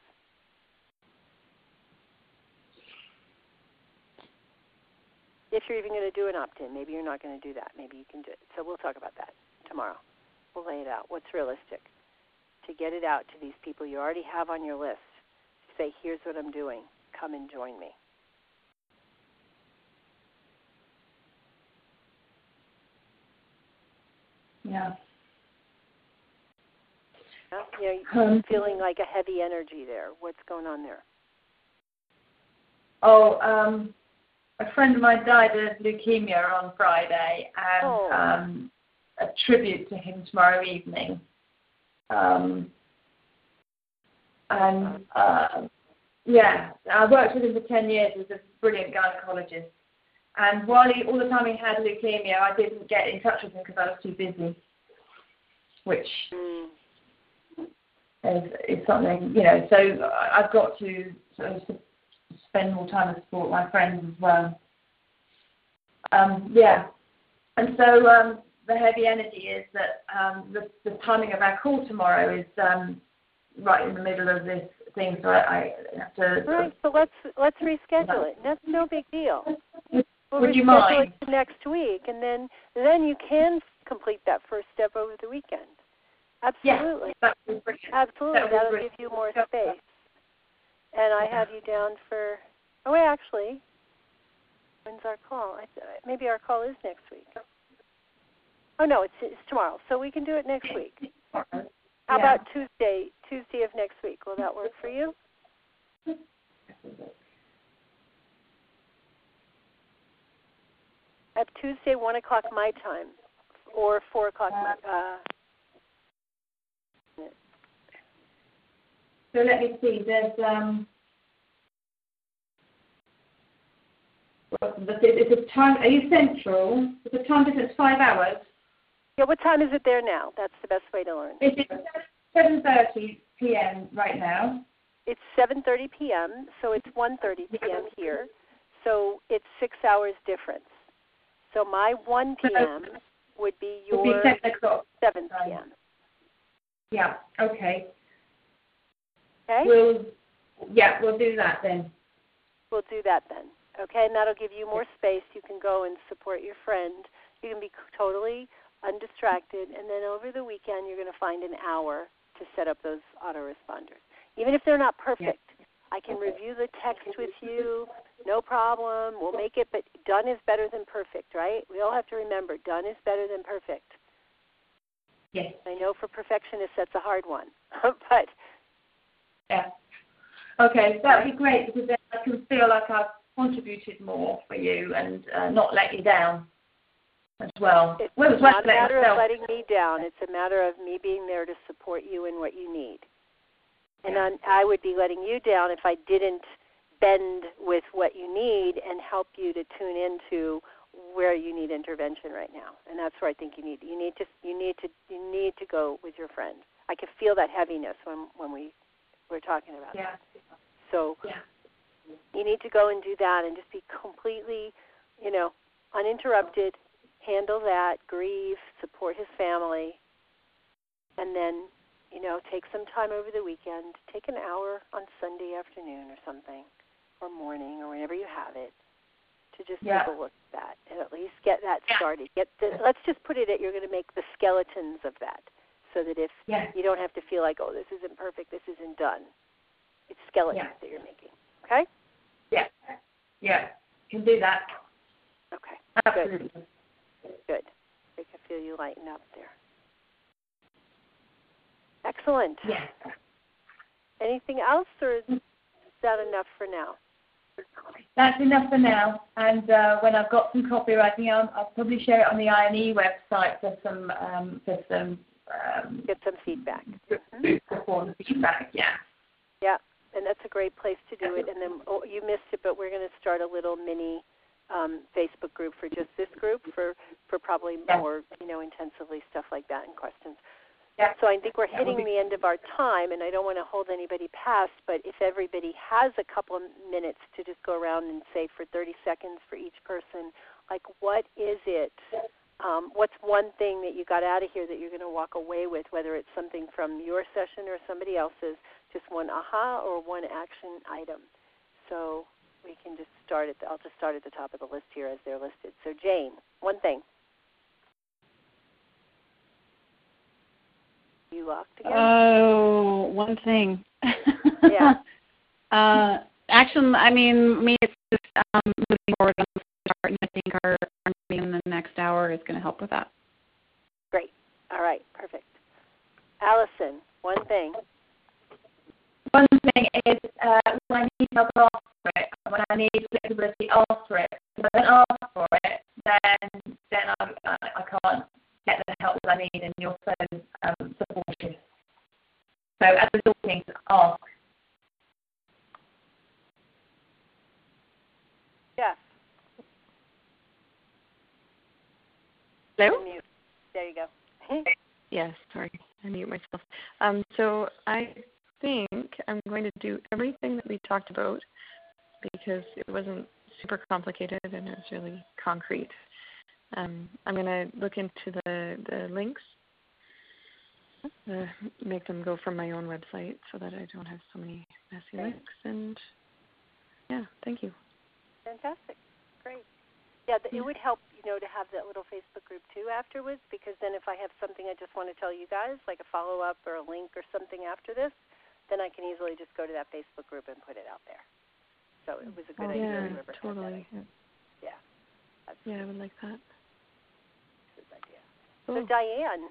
If you're even going to do an opt-in, maybe you're not going to do that. Maybe you can do it. So we'll talk about that tomorrow. We'll lay it out. What's realistic? To get it out to these people you already have on your list. Say, here's what I'm doing. Come and join me. Yeah. You're feeling like a heavy energy there. What's going on there? A friend of mine died of leukemia on Friday, and a tribute to him tomorrow evening. I worked with him for 10 years as a brilliant gynecologist. And while all the time he had leukemia, I didn't get in touch with him because I was too busy, which is something, so I've got to sort of spend more time to support my friends as well. And so the heavy energy is that the timing of our call tomorrow is right in the middle of this thing, so I have to... Right, so let's reschedule it. That's no big deal. Would you mind? It to next week, and then you can complete that first step over the weekend. Absolutely. Yeah, that would be brilliant. Absolutely, that'll give you more space. And I have you down for... actually, when's our call? Maybe our call is next week. Oh, no, it's tomorrow. So we can do it next week. How about Tuesday of next week? Will that work for you? I have Tuesday, 1 o'clock my time, or 4 o'clock my So let me see. There's it's a time. Are you central? Is the time difference 5 hours? Yeah. What time is it there now? That's the best way to learn. It's 7:30 p.m. right now. It's 7:30 p.m. So it's 1:30 p.m. here. So it's 6 hours difference. So my 1 p.m. would be your 7 p.m. Yeah. Okay. Okay. We'll do that then. We'll do that then. Okay, and that'll give you more space. You can go and support your friend. You can be totally undistracted, and then over the weekend you're going to find an hour to set up those autoresponders. Even if they're not perfect, I can review the text with you, no problem. We'll make it, but done is better than perfect, right? We all have to remember, done is better than perfect. Yes. I know for perfectionists that's a hard one, but yeah. Okay, that would be great because then I can feel like I've contributed more for you and not let you down as well. It's not a matter of letting me down. It's a matter of me being there to support you in what you need. And I would be letting you down if I didn't bend with what you need and help you to tune into where you need intervention right now. And that's where I think you need to go with your friend. I could feel that heaviness when we were talking about that. So you need to go and do that and just be completely, uninterrupted, handle that, grieve, support his family, and then take some time over the weekend. Take an hour on Sunday afternoon or something, or morning, or whenever you have it, to just take a look at that and at least get that started. Let's just put it at you're going to make the skeletons of that, so that if you don't have to feel like, oh, this isn't perfect, this isn't done. It's skeletons that you're making. Okay? Yeah. Can do that. Okay. Absolutely. Good. I can feel you lighten up there. Excellent. Yeah. Anything else, or is that enough for now? That's enough for now. And when I've got some copywriting, I'll probably share it on the INE website for some get some feedback. For feedback. Yeah, and that's a great place to do it. And then you missed it, but we're going to start a little mini Facebook group for just this group for probably more intensively stuff like that and questions. Yeah. So I think we're hitting the end of our time, and I don't want to hold anybody past, but if everybody has a couple of minutes to just go around and say for 30 seconds for each person, like what is it, what's one thing that you got out of here that you're going to walk away with, whether it's something from your session or somebody else's, just one aha or one action item. So we can just I'll just start at the top of the list here as they're listed. So Jane, one thing. You locked again? Oh, one thing. Yeah. Action, it's just moving forward on the start, and I think our meeting in the next hour is going to help with that. Great. All right. Perfect. Allison, one thing. One thing is when I need help, ask for it. When I need flexibility, ask for it. If I don't ask for it, then I can't get the help that I need, and you're so supportive. So as a little thing, ask. Yes. Hello? There you go. Yes, sorry, I mute myself. So I think I'm going to do everything that we talked about because it wasn't super complicated and it was really concrete. I'm going to look into the links, make them go from my own website so that I don't have so many messy links. And thank you. Fantastic. Great. Yeah, it would help, to have that little Facebook group too afterwards, because then if I have something I just want to tell you guys, like a follow-up or a link or something after this, then I can easily just go to that Facebook group and put it out there. So it was a good idea. Yeah, totally. Yeah. I would like that. Good idea. So Diane.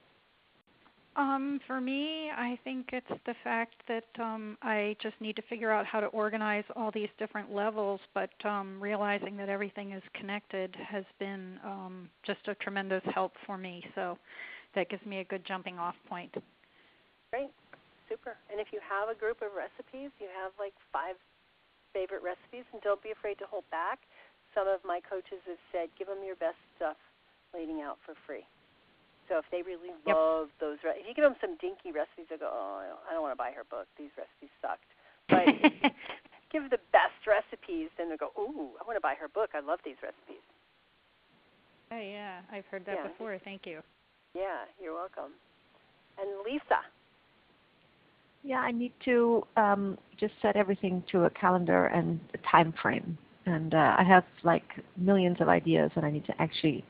For me, I think it's the fact that I just need to figure out how to organize all these different levels, but realizing that everything is connected has been just a tremendous help for me. So that gives me a good jumping off point. Great. Super. And if you have a group of recipes, you have like 5 favorite recipes, and don't be afraid to hold back. Some of my coaches have said, give them your best stuff leading out for free. So if they really love those, if you give them some dinky recipes, they'll go, oh, I don't want to buy her book. These recipes sucked. But give the best recipes, then they'll go, ooh, I want to buy her book. I love these recipes. Oh, yeah. I've heard that before. Thank you. Yeah, you're welcome. And Lisa. Yeah, I need to just set everything to a calendar and a time frame. And I have like millions of ideas, and I need to actually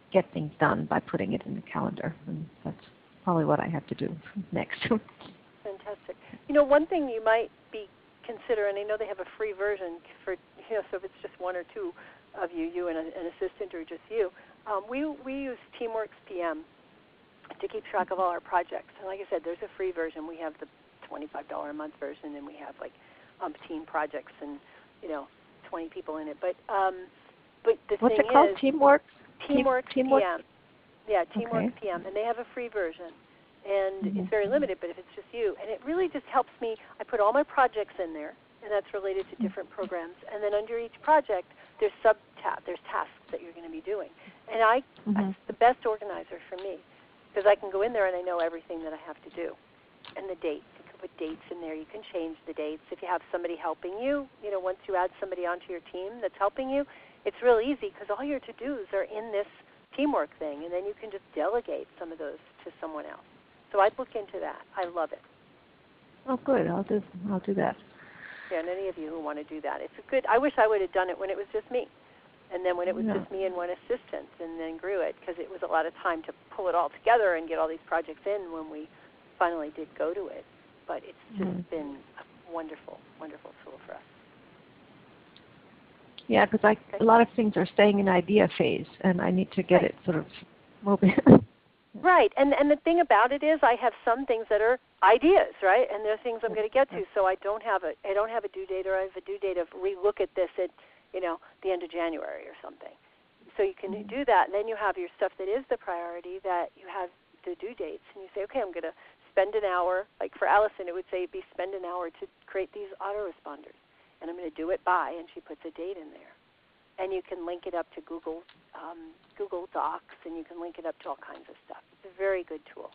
get things done by putting it in the calendar, and that's probably what I have to do next. Fantastic. One thing you might be considering, I know they have a free version for, so if it's just one or two of you and an assistant or just you, we use TeamWorks PM to keep track of all our projects. And like I said, there's a free version. We have the $25 a month version, and we have like umpteen projects and 20 people in it. But the What's thing it called? is, TeamWorks. TeamWorks PM. Yeah, TeamWorks Okay. PM, and they have a free version, and it's very limited. But if it's just you, and it really just helps me. I put all my projects in there, and that's related to different programs. And then under each project, there's there's tasks that you're going to be doing. And it's the best organizer for me, because I can go in there and I know everything that I have to do, and the dates. You can put dates in there. You can change the dates if you have somebody helping you. Once you add somebody onto your team that's helping you, it's real easy because all your to-dos are in this teamwork thing, and then you can just delegate some of those to someone else. So I'd look into that. I love it. Oh, good. I'll do that. Yeah, and any of you who want to do that, it's a good. I wish I would have done it when it was just me, and then when it was just me and one assistant, and then grew it, because it was a lot of time to pull it all together and get all these projects in when we finally did go to it. But it's just been a wonderful, wonderful tool for us. Yeah, because a lot of things are staying in idea phase, and I need to get it sort of moving. Right, and the thing about it is, I have some things that are ideas, right, and there are things I'm going to get to. So I don't have a due date, or I have a due date of relook at this at the end of January or something. So you can do that, and then you have your stuff that is the priority that you have the due dates, and you say, okay, I'm going to spend an hour. Like for Allison, it would say spend an hour to create these autoresponders, and I'm going to do it by, and she puts a date in there. And you can link it up to Google Docs, and you can link it up to all kinds of stuff. It's a very good tool.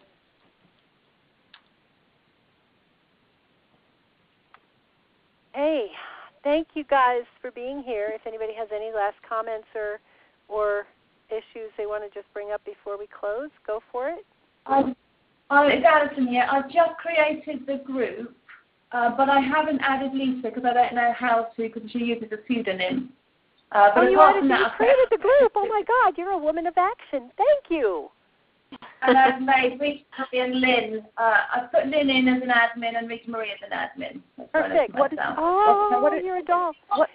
Hey, thank you guys for being here. If anybody has any last comments or issues they want to just bring up before we close, go for it. It's Alison here. I've just created the group, but I haven't added Lisa because I don't know how to, because she uses a pseudonym. You created the group. Oh, my God, you're a woman of action. Thank you. And I've made Rita Marie and Lynn. I've put Lynn in as an admin and Rita Marie as an admin. Perfect. You're a doll.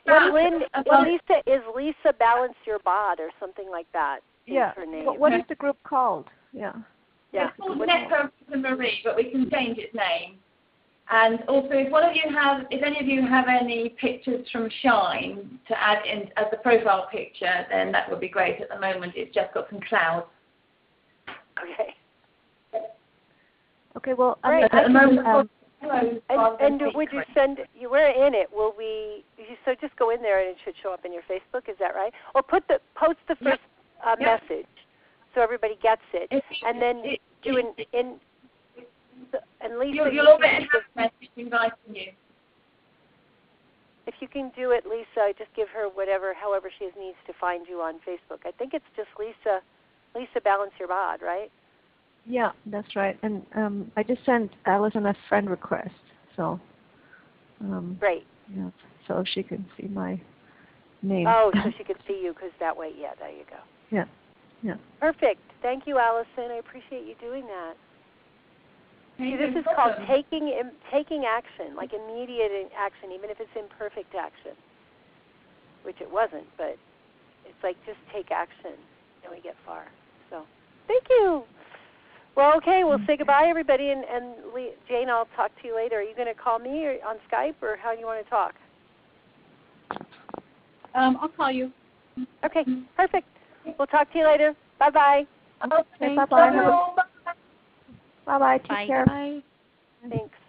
Is Lisa Balance Your Bod or something like that? Yeah. Her name. What is the group called? Yeah. It's called Nepo Rita Marie, but we can change its name. And also, if any of you have any pictures from Shine to add in as a profile picture, then that would be great. At the moment, it's just got some clouds. Okay. Okay. Well, at the moment. And would you send? We're in it. Will we? So just go in there, and it should show up in your Facebook. Is that right? Or post the first message, so everybody gets it, and then do an. And Lisa, you'll already have a message inviting you. If you can do it, Lisa, just give her however she needs to find you on Facebook. I think it's just Lisa Balance Your Bod, right? Yeah, that's right. And I just sent Alison a friend request, so. Great. Yeah, so she can see my name. Oh, so she could see you, because that way, there you go. Yeah. Perfect. Thank you, Allison. I appreciate you doing that. See, this is called taking action, like immediate action, even if it's imperfect action, which it wasn't, but it's like just take action, and we get far. So thank you. Well, okay, we'll say goodbye, everybody, and Jane, I'll talk to you later. Are you going to call me or on Skype, or how do you want to talk? I'll call you. Okay, perfect. We'll talk to you later. Bye-bye. Okay, bye-bye. Bye-bye. Take care. Bye. Thanks.